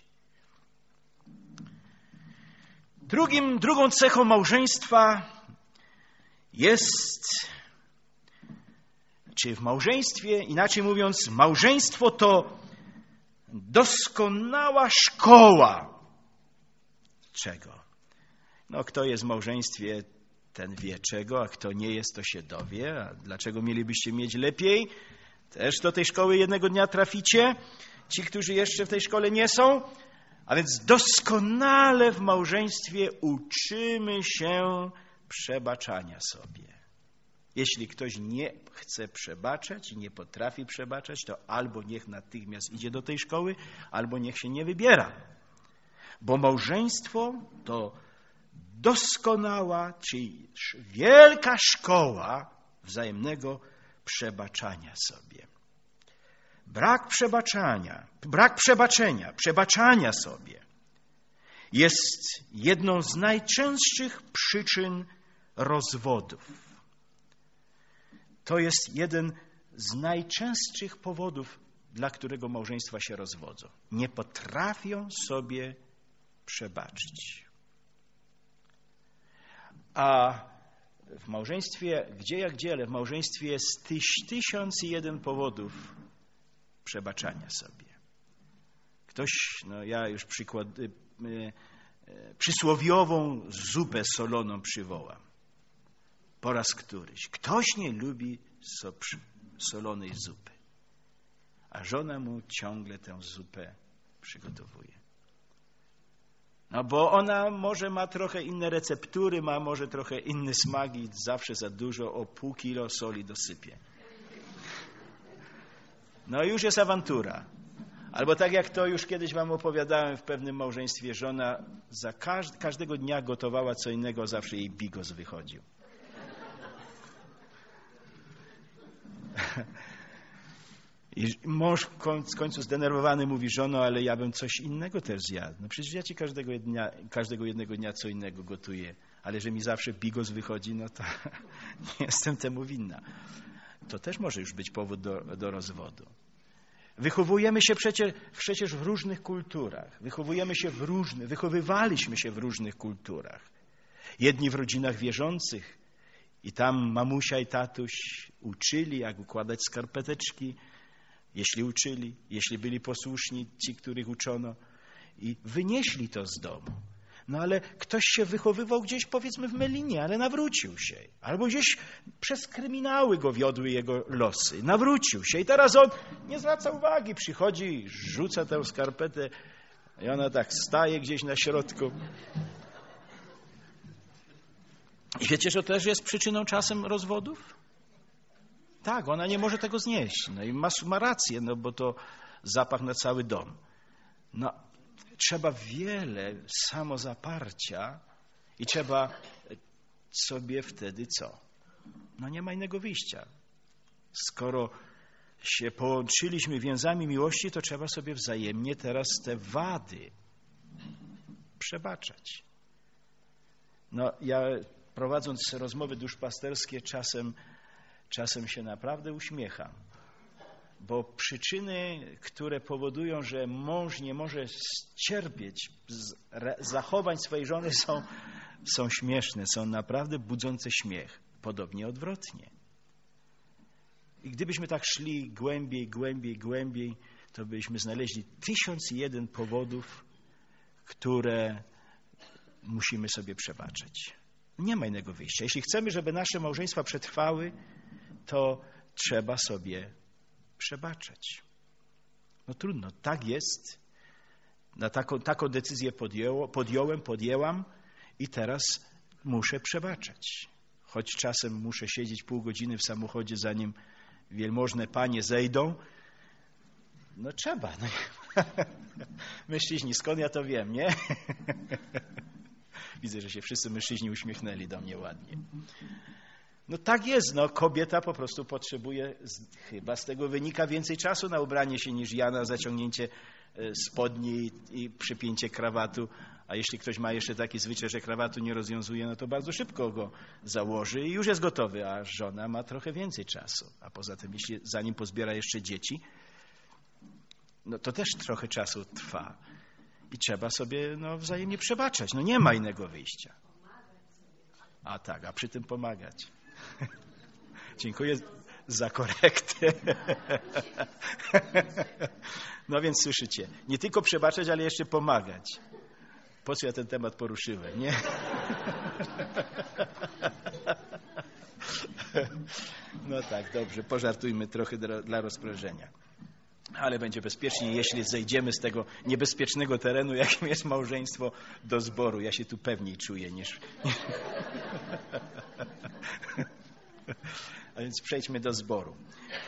Drugą cechą małżeństwa jest, czy w małżeństwie, inaczej mówiąc, małżeństwo to doskonała szkoła. Czego? No, kto jest w małżeństwie, ten wie czego, a kto nie jest, to się dowie. A dlaczego mielibyście mieć lepiej? Też do tej szkoły jednego dnia traficie. Ci, którzy jeszcze w tej szkole nie są. A więc doskonale w małżeństwie uczymy się przebaczania sobie. Jeśli ktoś nie chce przebaczać i nie potrafi przebaczać, to albo niech natychmiast idzie do tej szkoły, albo niech się nie wybiera. Bo małżeństwo to doskonała, czyli wielka szkoła wzajemnego przebaczania sobie. Przebaczania sobie jest jedną z najczęstszych przyczyn rozwodów. To jest jeden z najczęstszych powodów, dla którego małżeństwa się rozwodzą. Nie potrafią sobie przebaczyć. A w małżeństwie, ale w małżeństwie jest 1001 powodów przebaczania sobie. Ktoś, ja już przysłowiową zupę soloną przywołam. Po raz któryś. Ktoś nie lubi solonej zupy, a żona mu ciągle tę zupę przygotowuje. No bo ona może ma trochę inne receptury, ma może trochę inny smak i zawsze za dużo, o pół kilo soli dosypie. No już jest awantura. Albo tak jak to już kiedyś wam opowiadałem w pewnym małżeństwie, żona za każdego dnia gotowała co innego, zawsze jej bigos wychodził. I mąż w końcu zdenerwowany mówi: żono, ale ja bym coś innego też zjadł. No przecież ja ci każdego jednego dnia co innego gotuję, ale że mi zawsze bigos wychodzi, no to nie jestem temu winna. To też może już być powód do rozwodu. Wychowujemy się przecież w różnych kulturach. Wychowywaliśmy się w różnych kulturach. Jedni w rodzinach wierzących i tam mamusia i tatuś uczyli, jak układać skarpeteczki, jeśli byli posłuszni, ci, których uczono, i wynieśli to z domu. No ale ktoś się wychowywał gdzieś, powiedzmy, w Melinie, ale nawrócił się. Albo gdzieś przez kryminały go wiodły jego losy. Nawrócił się i teraz on nie zwraca uwagi. Przychodzi, rzuca tę skarpetę i ona tak staje gdzieś na środku. I wiecie, że to też jest przyczyną czasem rozwodów? Tak, ona nie może tego znieść. No i ma rację, no bo to zapach na cały dom. No, trzeba wiele samozaparcia i trzeba sobie wtedy co? No nie ma innego wyjścia. Skoro się połączyliśmy więzami miłości, to trzeba sobie wzajemnie teraz te wady przebaczać. No ja prowadząc rozmowy duszpasterskie czasem się naprawdę uśmiecham, bo przyczyny, które powodują, że mąż nie może cierpieć zachowań swojej żony są śmieszne, są naprawdę budzące śmiech. Podobnie odwrotnie. I gdybyśmy tak szli głębiej, to byśmy znaleźli 1001 powodów, które musimy sobie przebaczyć. Nie ma innego wyjścia. Jeśli chcemy, żeby nasze małżeństwa przetrwały, to trzeba sobie przebaczać. No trudno, tak jest. Na taką decyzję podjęłam i teraz muszę przebaczać. Choć czasem muszę siedzieć pół godziny w samochodzie, zanim wielmożne panie zejdą. No trzeba. No. Mężczyźni, skąd ja to wiem, nie? Widzę, że się wszyscy mężczyźni uśmiechnęli do mnie ładnie. No tak jest, no kobieta po prostu potrzebuje, chyba z tego wynika, więcej czasu na ubranie się niż ja na zaciągnięcie spodni i przypięcie krawatu. A jeśli ktoś ma jeszcze taki zwyczaj, że krawatu nie rozwiązuje, no to bardzo szybko go założy i już jest gotowy, a żona ma trochę więcej czasu. A poza tym, zanim pozbiera jeszcze dzieci, no to też trochę czasu trwa. I trzeba sobie wzajemnie przebaczać. No nie ma innego wyjścia. A tak, a przy tym pomagać. Dziękuję za korektę. No więc słyszycie, nie tylko przebaczać, ale jeszcze pomagać. Po co ja ten temat poruszyłem, nie? No tak, dobrze, pożartujmy trochę dla rozprężenia. Ale będzie bezpiecznie, jeśli zejdziemy z tego niebezpiecznego terenu, jakim jest małżeństwo, do zboru. Ja się tu pewniej czuję niż... A więc przejdźmy do zboru.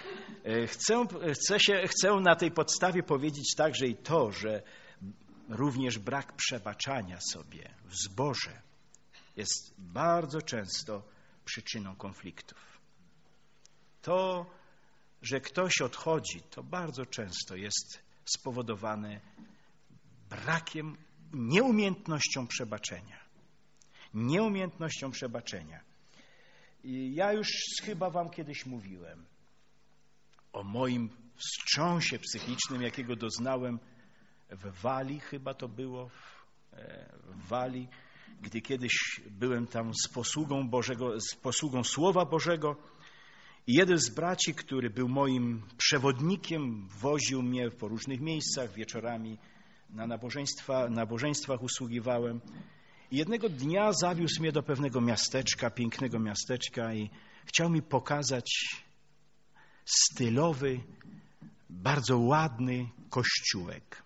Chcę na tej podstawie powiedzieć także i to, że również brak przebaczania sobie w zborze jest bardzo często przyczyną konfliktów. To, że ktoś odchodzi, to bardzo często jest spowodowane brakiem, nieumiejętnością przebaczenia. Nieumiejętnością przebaczenia. I ja już chyba wam kiedyś mówiłem o moim wstrząsie psychicznym, jakiego doznałem w Walii, chyba to było w Walii, gdy kiedyś byłem tam z posługą Słowa Bożego i jeden z braci, który był moim przewodnikiem, woził mnie po różnych miejscach, wieczorami na nabożeństwach usługiwałem. I jednego dnia zawiózł mnie do pewnego miasteczka, pięknego miasteczka i chciał mi pokazać stylowy, bardzo ładny kościółek.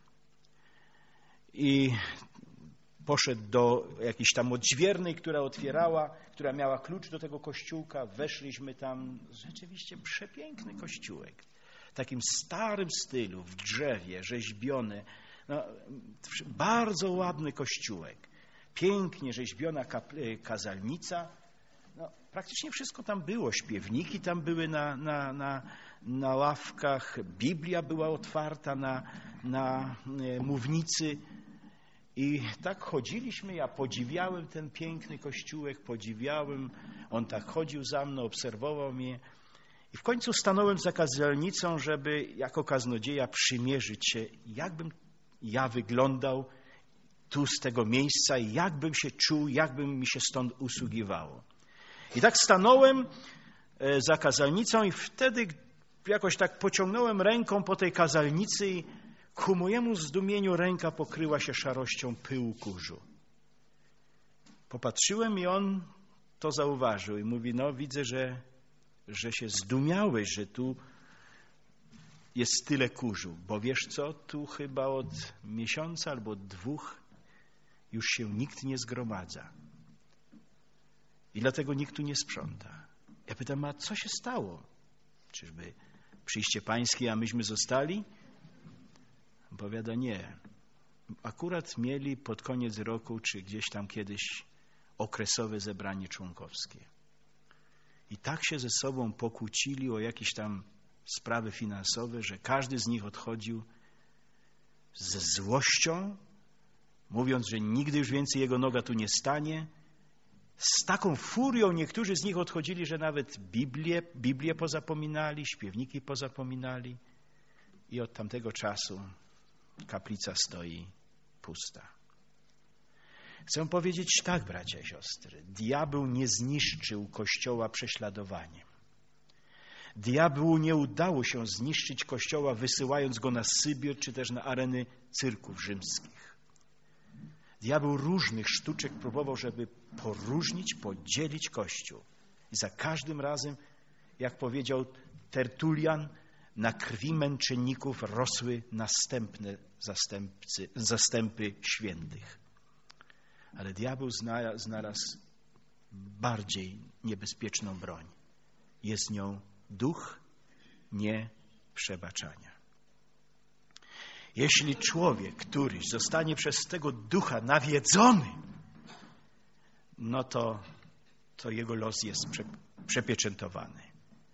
I poszedł do jakiejś tam odźwiernej, która miała klucz do tego kościółka. Weszliśmy tam, rzeczywiście przepiękny kościółek. W takim starym stylu, w drzewie, rzeźbiony. No, bardzo ładny kościółek. Pięknie rzeźbiona kazalnica. No, praktycznie wszystko tam było. Śpiewniki tam były na ławkach. Biblia była otwarta na mównicy. I tak chodziliśmy, ja podziwiałem ten piękny kościółek, podziwiałem. On tak chodził za mną, obserwował mnie. I w końcu stanąłem za kazalnicą, żeby jako kaznodzieja przymierzyć się, jakbym ja wyglądał tu z tego miejsca i jakbym się czuł, jakbym mi się stąd usługiwało. I tak stanąłem za kazalnicą i wtedy jakoś tak pociągnąłem ręką po tej kazalnicy i ku mojemu zdumieniu ręka pokryła się szarością pyłu kurzu. Popatrzyłem i on to zauważył i mówi, no widzę, że się zdumiałeś, że tu jest tyle kurzu, bo wiesz co, tu chyba od miesiąca albo od 2 już się nikt nie zgromadza. I dlatego nikt tu nie sprząta. Ja pytam, a co się stało? Czyżby przyjście pańskie, a myśmy zostali? Powiada, nie. Akurat mieli pod koniec roku, czy gdzieś tam kiedyś okresowe zebranie członkowskie. I tak się ze sobą pokłócili o jakieś tam sprawy finansowe, że każdy z nich odchodził ze złością, mówiąc, że nigdy już więcej jego noga tu nie stanie. Z taką furią niektórzy z nich odchodzili, że nawet Biblię pozapominali, śpiewniki pozapominali. I od tamtego czasu kaplica stoi pusta. Chcę powiedzieć tak, bracia i siostry. Diabeł nie zniszczył Kościoła prześladowaniem. Diabłu nie udało się zniszczyć Kościoła, wysyłając go na Sybir, czy też na areny cyrków rzymskich. Diabeł różnych sztuczek próbował, żeby poróżnić, podzielić Kościół. I za każdym razem, jak powiedział Tertulian, na krwi męczenników rosły następne zastępy świętych. Ale diabeł znalazł bardziej niebezpieczną broń. Jest nią duch nieprzebaczania. Jeśli człowiek któryś zostanie przez tego ducha nawiedzony, no to jego los jest przepieczętowany.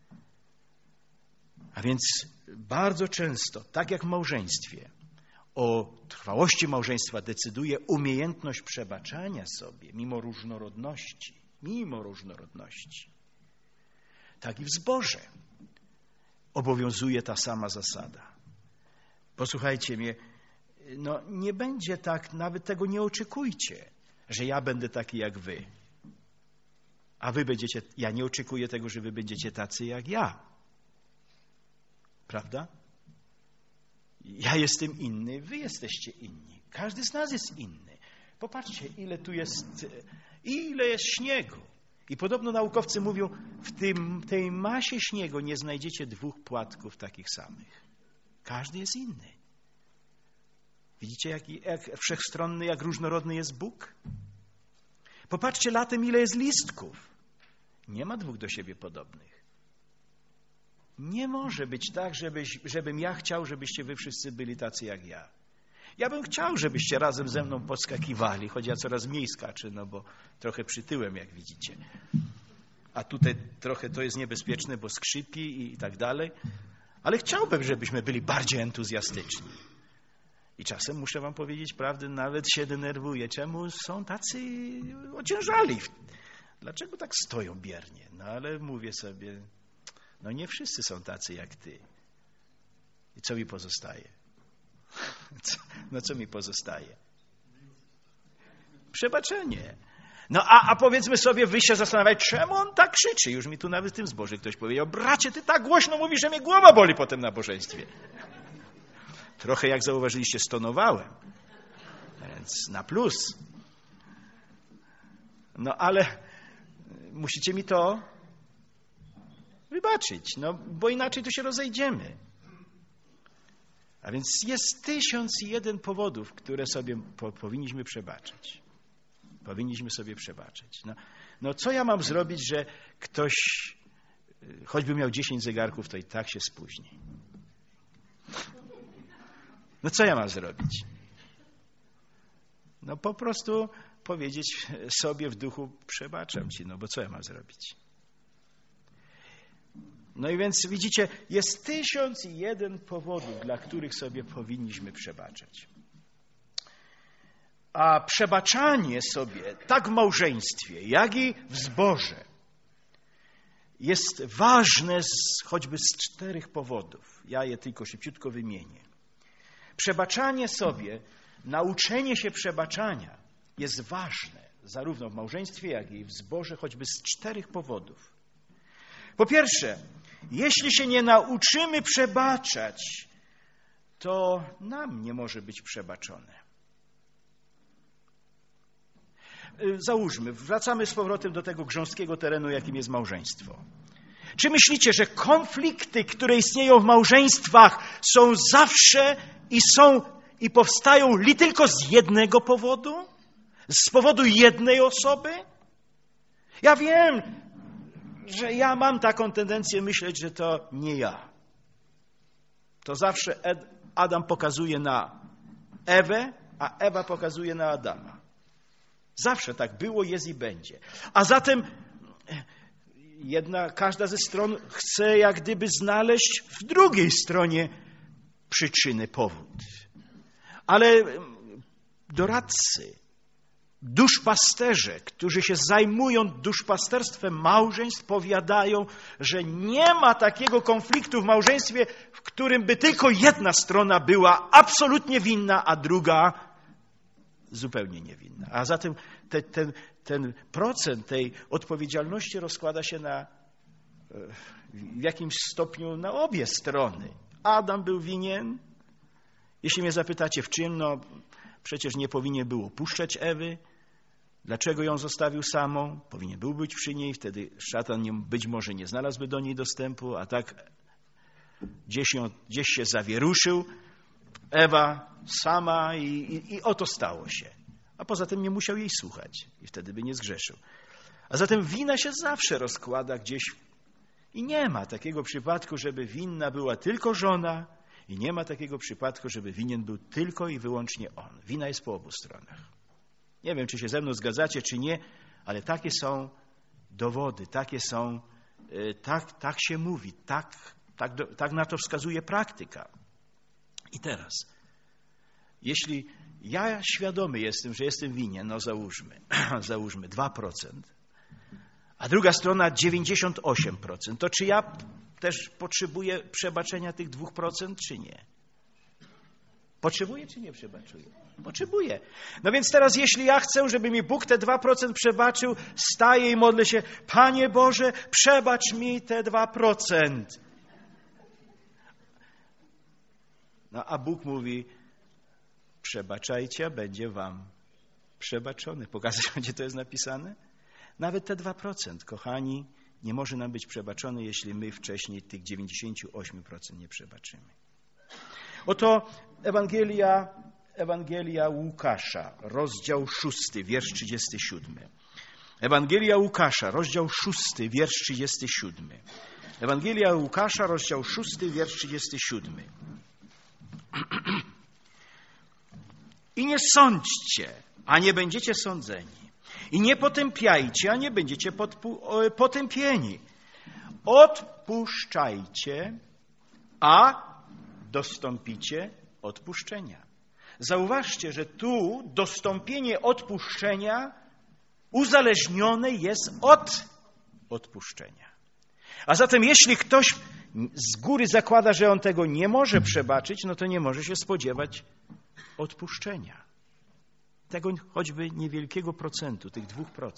A więc bardzo często, tak jak w małżeństwie, o trwałości małżeństwa decyduje umiejętność przebaczania sobie mimo różnorodności. Tak i w zborze obowiązuje ta sama zasada. Posłuchajcie mnie, no nie będzie tak, nawet tego nie oczekujcie, że ja będę taki jak wy. A wy będziecie, ja nie oczekuję tego, że wy będziecie tacy jak ja. Prawda? Ja jestem inny, wy jesteście inni. Każdy z nas jest inny. Popatrzcie, ile jest śniegu. I podobno naukowcy mówią, w tej masie śniegu nie znajdziecie 2 płatków takich samych. Każdy jest inny. Widzicie, jak wszechstronny, jak różnorodny jest Bóg? Popatrzcie latem, ile jest listków. Nie ma 2 do siebie podobnych. Nie może być tak, żebym ja chciał, żebyście wy wszyscy byli tacy jak ja. Ja bym chciał, żebyście razem ze mną podskakiwali, choć ja coraz mniej skaczę, no bo trochę przytyłem, jak widzicie. A tutaj trochę to jest niebezpieczne, bo skrzypi i tak dalej. Ale chciałbym, żebyśmy byli bardziej entuzjastyczni. I czasem muszę wam powiedzieć prawdę, nawet się denerwuję. Czemu są tacy ociężali? Dlaczego tak stoją biernie? No ale mówię sobie, no nie wszyscy są tacy jak ty. I co mi pozostaje? No co mi pozostaje? Przebaczenie. No a powiedzmy sobie, wy się zastanawiacie, czemu on tak krzyczy? Już mi tu nawet w tym zborze ktoś powiedział, bracie, ty tak głośno mówisz, że mnie głowa boli po tym nabożeństwie. Trochę, jak zauważyliście, stonowałem. Więc na plus. No ale musicie mi to wybaczyć, no bo inaczej to się rozejdziemy. A więc jest 1001 powodów, które sobie powinniśmy przebaczyć. Powinniśmy sobie przebaczyć. No co ja mam zrobić, że ktoś, choćby miał 10 zegarków, to i tak się spóźni? No co ja mam zrobić? No po prostu powiedzieć sobie w duchu, przebaczam ci, no bo co ja mam zrobić? No i więc widzicie, jest 1001 powodów, dla których sobie powinniśmy przebaczać. A przebaczanie sobie, tak w małżeństwie, jak i w zborze, jest ważne choćby z 4 powodów. Ja je tylko szybciutko wymienię. Przebaczanie sobie, nauczenie się przebaczania jest ważne, zarówno w małżeństwie, jak i w zborze, choćby z 4 powodów. Po pierwsze, jeśli się nie nauczymy przebaczać, to nam nie może być przebaczone. Załóżmy, wracamy z powrotem do tego grząskiego terenu, jakim jest małżeństwo. Czy myślicie, że konflikty, które istnieją w małżeństwach, są zawsze i powstają tylko z jednego powodu? Z powodu jednej osoby? Ja wiem, że ja mam taką tendencję myśleć, że to nie ja. To zawsze Adam pokazuje na Ewę, a Ewa pokazuje na Adama. Zawsze tak było, jest i będzie. A zatem każda ze stron chce jak gdyby znaleźć w drugiej stronie przyczyny, powód. Ale doradcy, duszpasterze, którzy się zajmują duszpasterstwem małżeństw, powiadają, że nie ma takiego konfliktu w małżeństwie, w którym by tylko jedna strona była absolutnie winna, a druga zupełnie niewinna. A zatem ten procent tej odpowiedzialności rozkłada się w jakimś stopniu na obie strony. Adam był winien. Jeśli mnie zapytacie w czym, no przecież nie powinien był opuszczać Ewy. Dlaczego ją zostawił samą? Powinien był być przy niej, wtedy szatan być może nie znalazłby do niej dostępu, a tak gdzieś się zawieruszył. Ewa sama i oto stało się. A poza tym nie musiał jej słuchać i wtedy by nie zgrzeszył. A zatem wina się zawsze rozkłada gdzieś i nie ma takiego przypadku, żeby winna była tylko żona i nie ma takiego przypadku, żeby winien był tylko i wyłącznie on. Wina jest po obu stronach. Nie wiem, czy się ze mną zgadzacie, czy nie, ale takie są dowody, takie są, tak się mówi, tak na to wskazuje praktyka. I teraz, jeśli ja świadomy jestem, że jestem winien, no załóżmy 2%, a druga strona 98%, to czy ja też potrzebuję przebaczenia tych 2%, czy nie? Potrzebuję, czy nie przebaczuje? Potrzebuję. No więc teraz, jeśli ja chcę, żeby mi Bóg te 2% przebaczył, staję i modlę się, Panie Boże, przebacz mi te 2%. No a Bóg mówi, przebaczajcie, a będzie wam przebaczony. Pokażę, gdzie to jest napisane? Nawet te 2%, kochani, nie może nam być przebaczone, jeśli my wcześniej tych 98% nie przebaczymy. Oto Ewangelia Łukasza, rozdział 6, wiersz 37. Ewangelia Łukasza, rozdział 6, wiersz 37. Ewangelia Łukasza, rozdział 6, wiersz 37. I nie sądźcie, a nie będziecie sądzeni. I nie potępiajcie, a nie będziecie potępieni. Odpuszczajcie, a dostąpicie odpuszczenia. Zauważcie, że tu dostąpienie odpuszczenia uzależnione jest od odpuszczenia. A zatem jeśli ktoś z góry zakłada, że on tego nie może przebaczyć, no to nie może się spodziewać odpuszczenia. Tego choćby niewielkiego procentu, tych 2%.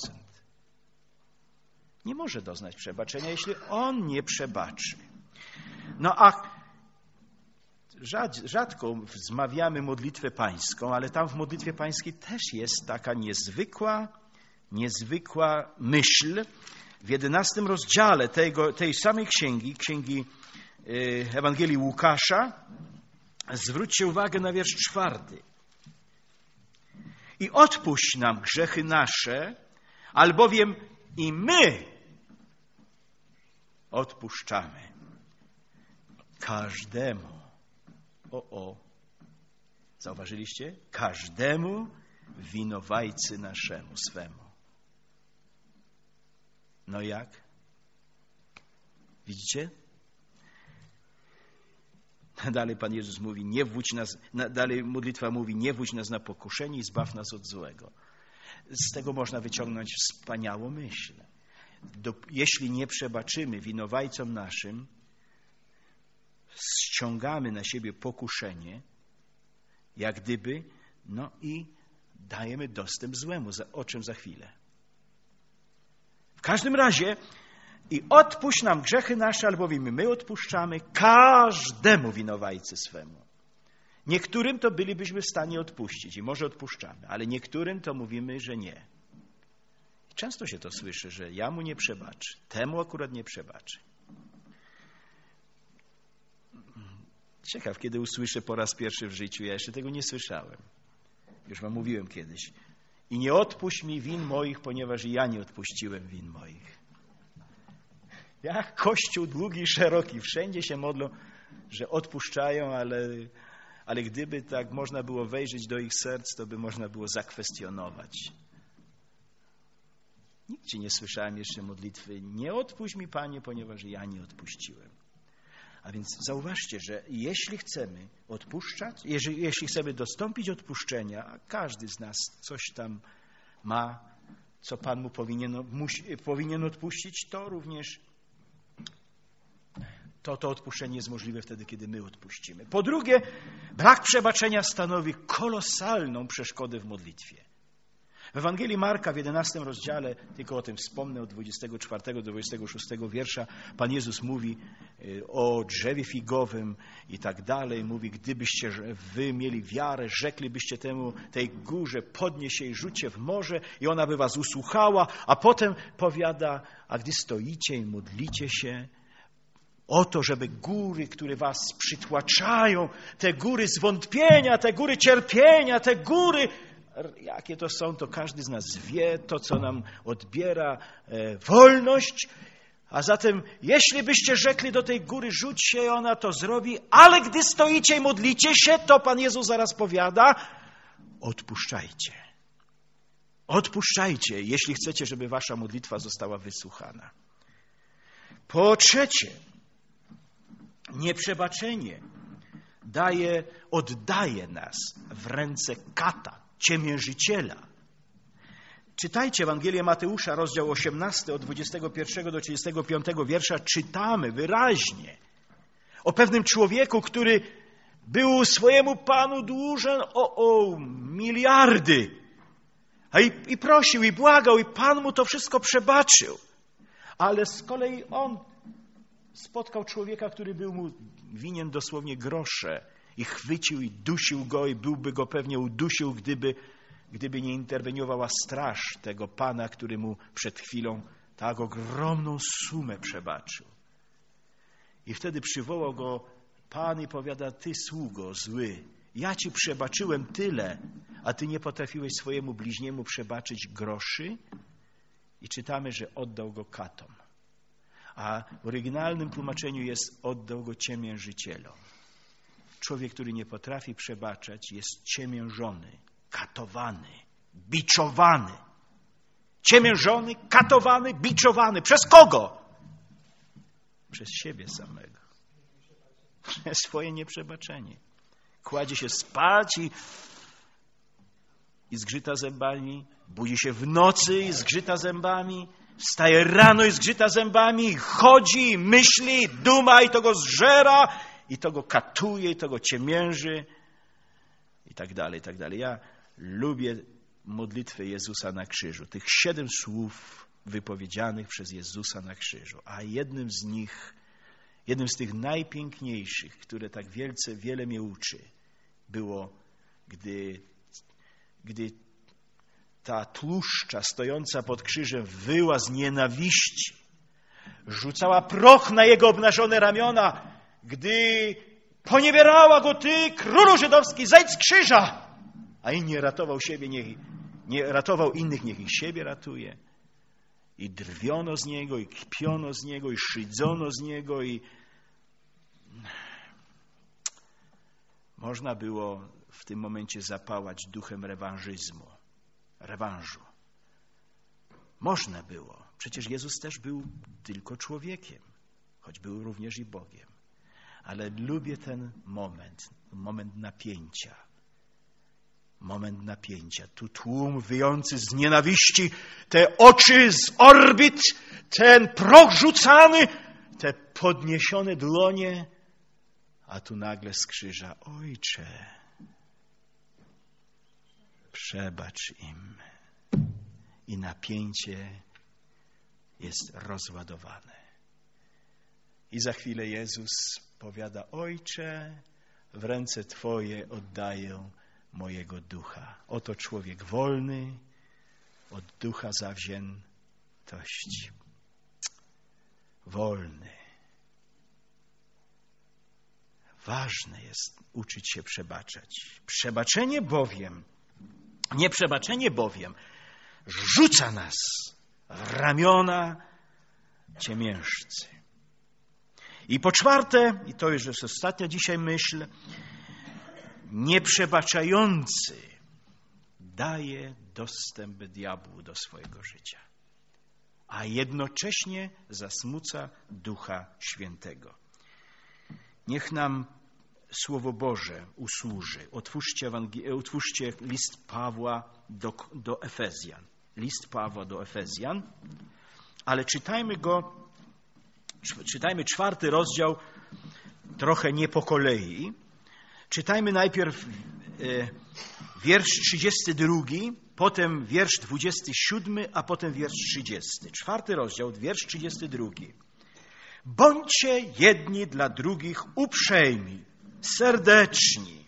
Nie może doznać przebaczenia, jeśli on nie przebaczy. No a rzadko wzmawiamy modlitwę pańską, ale tam w modlitwie pańskiej też jest taka niezwykła myśl. W 11 rozdziale tej samej księgi Ewangelii Łukasza, zwróćcie uwagę na wiersz 4. I odpuść nam grzechy nasze, albowiem i my odpuszczamy każdemu. Zauważyliście? Każdemu winowajcy naszemu, swemu. No jak? Widzicie? Dalej Pan Jezus mówi, nie wódź nas, dalej modlitwa mówi, nie wódź nas na pokuszenie i zbaw nas od złego. Z tego można wyciągnąć wspaniałą myśl. Jeśli nie przebaczymy winowajcom naszym, ściągamy na siebie pokuszenie, jak gdyby, no i dajemy dostęp złemu, o czym za chwilę. W każdym razie i odpuść nam grzechy nasze, albowiem my odpuszczamy każdemu winowajcy swemu. Niektórym to bylibyśmy w stanie odpuścić i może odpuszczamy, ale niektórym to mówimy, że nie. Często się to słyszy, że ja mu nie przebaczę, temu akurat nie przebaczę. Ciekaw, kiedy usłyszę po raz pierwszy w życiu, ja jeszcze tego nie słyszałem. Już wam mówiłem kiedyś. I nie odpuść mi win moich, ponieważ ja nie odpuściłem win moich. Jak Kościół długi i szeroki, wszędzie się modlą, że odpuszczają, ale gdyby tak można było wejrzeć do ich serc, to by można było zakwestionować. Nigdzie nie słyszałem jeszcze modlitwy, nie odpuść mi, Panie, ponieważ ja nie odpuściłem. A więc zauważcie, że jeśli chcemy odpuszczać, jeśli chcemy dostąpić odpuszczenia, a każdy z nas coś tam ma, co Pan mu powinien odpuścić, to również to odpuszczenie jest możliwe wtedy, kiedy my odpuścimy. Po drugie, brak przebaczenia stanowi kolosalną przeszkodę w modlitwie. W Ewangelii Marka w 11 rozdziale, tylko o tym wspomnę, od 24 do 26 wiersza, Pan Jezus mówi o drzewie figowym i tak dalej. Mówi, gdybyście wy mieli wiarę, rzeklibyście tej górze, podnieś się i rzućcie w morze i ona by was usłuchała, a potem powiada, a gdy stoicie i modlicie się o to, żeby góry, które was przytłaczają, te góry zwątpienia, te góry cierpienia, te góry, jakie to są, to każdy z nas wie, to co nam odbiera wolność. A zatem, jeśli byście rzekli do tej góry, rzuć się, ona to zrobi, ale gdy stoicie i modlicie się, to Pan Jezus zaraz powiada, odpuszczajcie. Odpuszczajcie, jeśli chcecie, żeby wasza modlitwa została wysłuchana. Po trzecie, nieprzebaczenie oddaje nas w ręce kata, ciemiężyciela. Czytajcie Ewangelię Mateusza, rozdział 18, od 21 do 35 wiersza. Czytamy wyraźnie o pewnym człowieku, który był swojemu Panu dłużen o miliardy. I prosił, i błagał, i Pan mu to wszystko przebaczył. Ale z kolei on spotkał człowieka, który był mu winien dosłownie grosze i chwycił i dusił go i byłby go pewnie udusił, gdyby nie interweniowała straż tego Pana, który mu przed chwilą tak ogromną sumę przebaczył. I wtedy przywołał go Pan i powiada, ty sługo zły, ja ci przebaczyłem tyle, a ty nie potrafiłeś swojemu bliźniemu przebaczyć groszy? I czytamy, że oddał go katom. A w oryginalnym tłumaczeniu jest oddał go ciemiężycielom. Człowiek, który nie potrafi przebaczać, jest ciemiężony, katowany, biczowany. Ciemiężony, katowany, biczowany. Przez kogo? Przez siebie samego. Przez swoje nieprzebaczenie. Kładzie się spać i zgrzyta zębami, budzi się w nocy i zgrzyta zębami, wstaje rano i zgrzyta zębami, chodzi, myśli, duma i to go zżera, i to go katuje, i to go ciemięży, i tak dalej, i tak dalej. Ja lubię modlitwę Jezusa na krzyżu, tych 7 słów wypowiedzianych przez Jezusa na krzyżu, a jednym z tych najpiękniejszych, które tak wiele mnie uczy, było, gdy ta tłuszcza stojąca pod krzyżem wyła z nienawiści, rzucała proch na jego obnażone ramiona, gdy poniewierała go, ty, królu żydowski, zejdź z krzyża! A inni ratował siebie, nie ratował innych, niech ich siebie ratuje. I drwiono z niego, i kpiono z niego, i szydzono z niego, i można było w tym momencie zapałać duchem rewanżu. Można było. Przecież Jezus też był tylko człowiekiem, choć był również i Bogiem. Ale lubię ten moment napięcia. Moment napięcia. Tu tłum wyjący z nienawiści, te oczy z orbit, ten proch rzucany, te podniesione dłonie, a tu nagle z krzyża, Ojcze, przebacz im. I napięcie jest rozładowane. I za chwilę Jezus powiada, Ojcze, w ręce Twoje oddaję mojego ducha. Oto człowiek wolny od ducha zawziętości. Wolny. Ważne jest uczyć się przebaczać. Nieprzebaczenie bowiem rzuca nas w ramiona ciemiężcy. I po czwarte, i to już jest ostatnia dzisiaj myśl, nieprzebaczający daje dostęp diabłu do swojego życia, a jednocześnie zasmuca Ducha Świętego. Niech nam Słowo Boże usłuży. Otwórzcie list Pawła do Efezjan. List Pawła do Efezjan, ale czytajmy 4 rozdział trochę nie po kolei. Czytajmy najpierw wiersz 32, potem wiersz 27, a potem wiersz 30. 4 rozdział, wiersz 32. Bądźcie jedni dla drugich uprzejmi, serdeczni.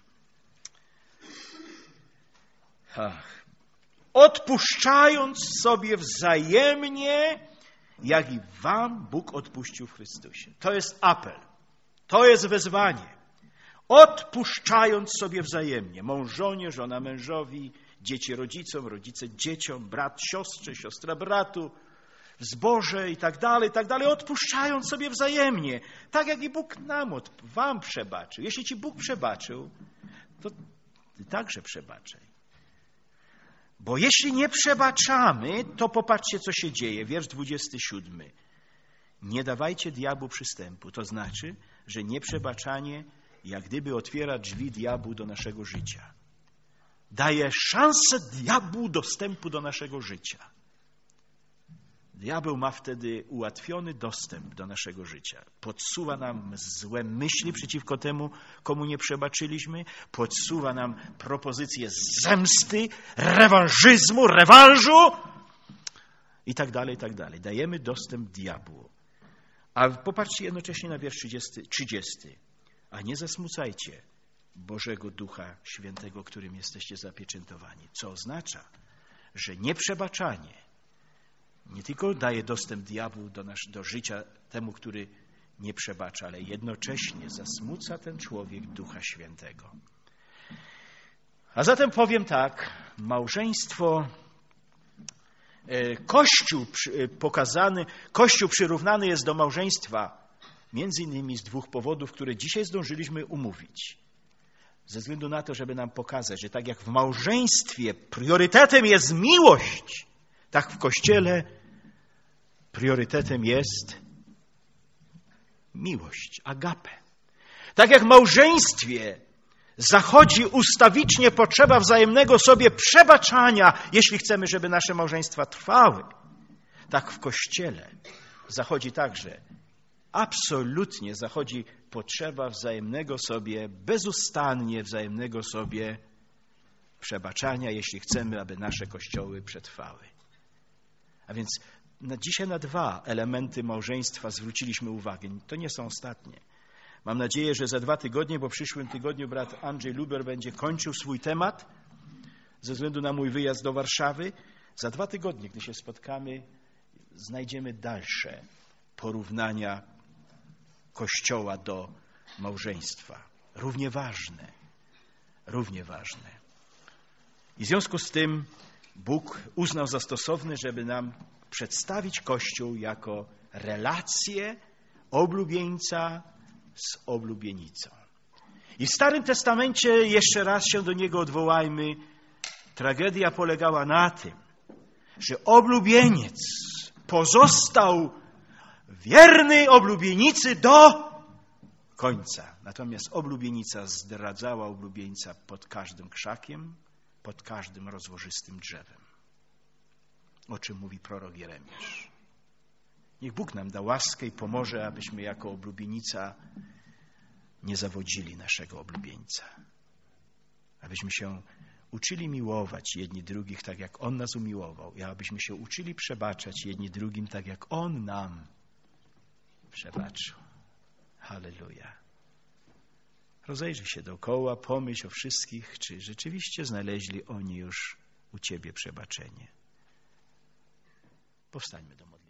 Odpuszczając sobie wzajemnie, jak i wam Bóg odpuścił w Chrystusie. To jest apel. To jest wezwanie. Odpuszczając sobie wzajemnie. Mąż żonie, żona mężowi, dzieci rodzicom, rodzice dzieciom, brat siostrze, siostra bratu, w zborze i tak dalej, odpuszczając sobie wzajemnie. Tak jak i Bóg wam przebaczył. Jeśli ci Bóg przebaczył, to ty także przebaczaj. Bo jeśli nie przebaczamy, to popatrzcie, co się dzieje. Wiersz 27. Nie dawajcie diabłu przystępu. To znaczy, że nieprzebaczanie jak gdyby otwiera drzwi diabłu do naszego życia. Daje szansę diabłu dostępu do naszego życia. Diabeł ma wtedy ułatwiony dostęp do naszego życia. Podsuwa nam złe myśli przeciwko temu, komu nie przebaczyliśmy. Podsuwa nam propozycje zemsty, rewanżyzmu, rewanżu i tak dalej, i tak dalej. Dajemy dostęp diabłu. A popatrzcie jednocześnie na wiersz 30. A nie zasmucajcie Bożego Ducha Świętego, którym jesteście zapieczętowani. Co oznacza, że nieprzebaczanie nie tylko daje dostęp diabłu do życia temu, który nie przebacza, ale jednocześnie zasmuca ten człowiek Ducha Świętego. A zatem powiem tak, małżeństwo, Kościół przyrównany jest do małżeństwa między innymi z 2 powodów, które dzisiaj zdążyliśmy umówić. Ze względu na to, żeby nam pokazać, że tak jak w małżeństwie priorytetem jest miłość, tak w Kościele priorytetem jest miłość, agape. Tak jak w małżeństwie zachodzi ustawicznie potrzeba wzajemnego sobie przebaczania, jeśli chcemy, żeby nasze małżeństwa trwały, tak w Kościele zachodzi także, absolutnie zachodzi potrzeba wzajemnego sobie, bezustannie wzajemnego sobie przebaczania, jeśli chcemy, aby nasze kościoły przetrwały. A więc dzisiaj na 2 elementy małżeństwa zwróciliśmy uwagę. To nie są ostatnie. Mam nadzieję, że za 2 tygodnie, bo w przyszłym tygodniu brat Andrzej Luber będzie kończył swój temat ze względu na mój wyjazd do Warszawy. Za 2 tygodnie, gdy się spotkamy, znajdziemy dalsze porównania Kościoła do małżeństwa. Równie ważne. I w związku z tym Bóg uznał za stosowne, żeby nam przedstawić Kościół jako relację oblubieńca z oblubienicą. I w Starym Testamencie, jeszcze raz się do niego odwołajmy, tragedia polegała na tym, że oblubieniec pozostał wierny oblubienicy do końca. Natomiast oblubienica zdradzała oblubieńca pod każdym krzakiem, pod każdym rozłożystym drzewem. O czym mówi prorok Jeremiasz. Niech Bóg nam da łaskę i pomoże, abyśmy jako oblubienica nie zawodzili naszego oblubieńca. Abyśmy się uczyli miłować jedni drugich tak, jak On nas umiłował. I abyśmy się uczyli przebaczać jedni drugim tak, jak On nam przebaczył. Halleluja. Rozejrzyj się dookoła, pomyśl o wszystkich, czy rzeczywiście znaleźli oni już u Ciebie przebaczenie. Powstańmy do modlitwy.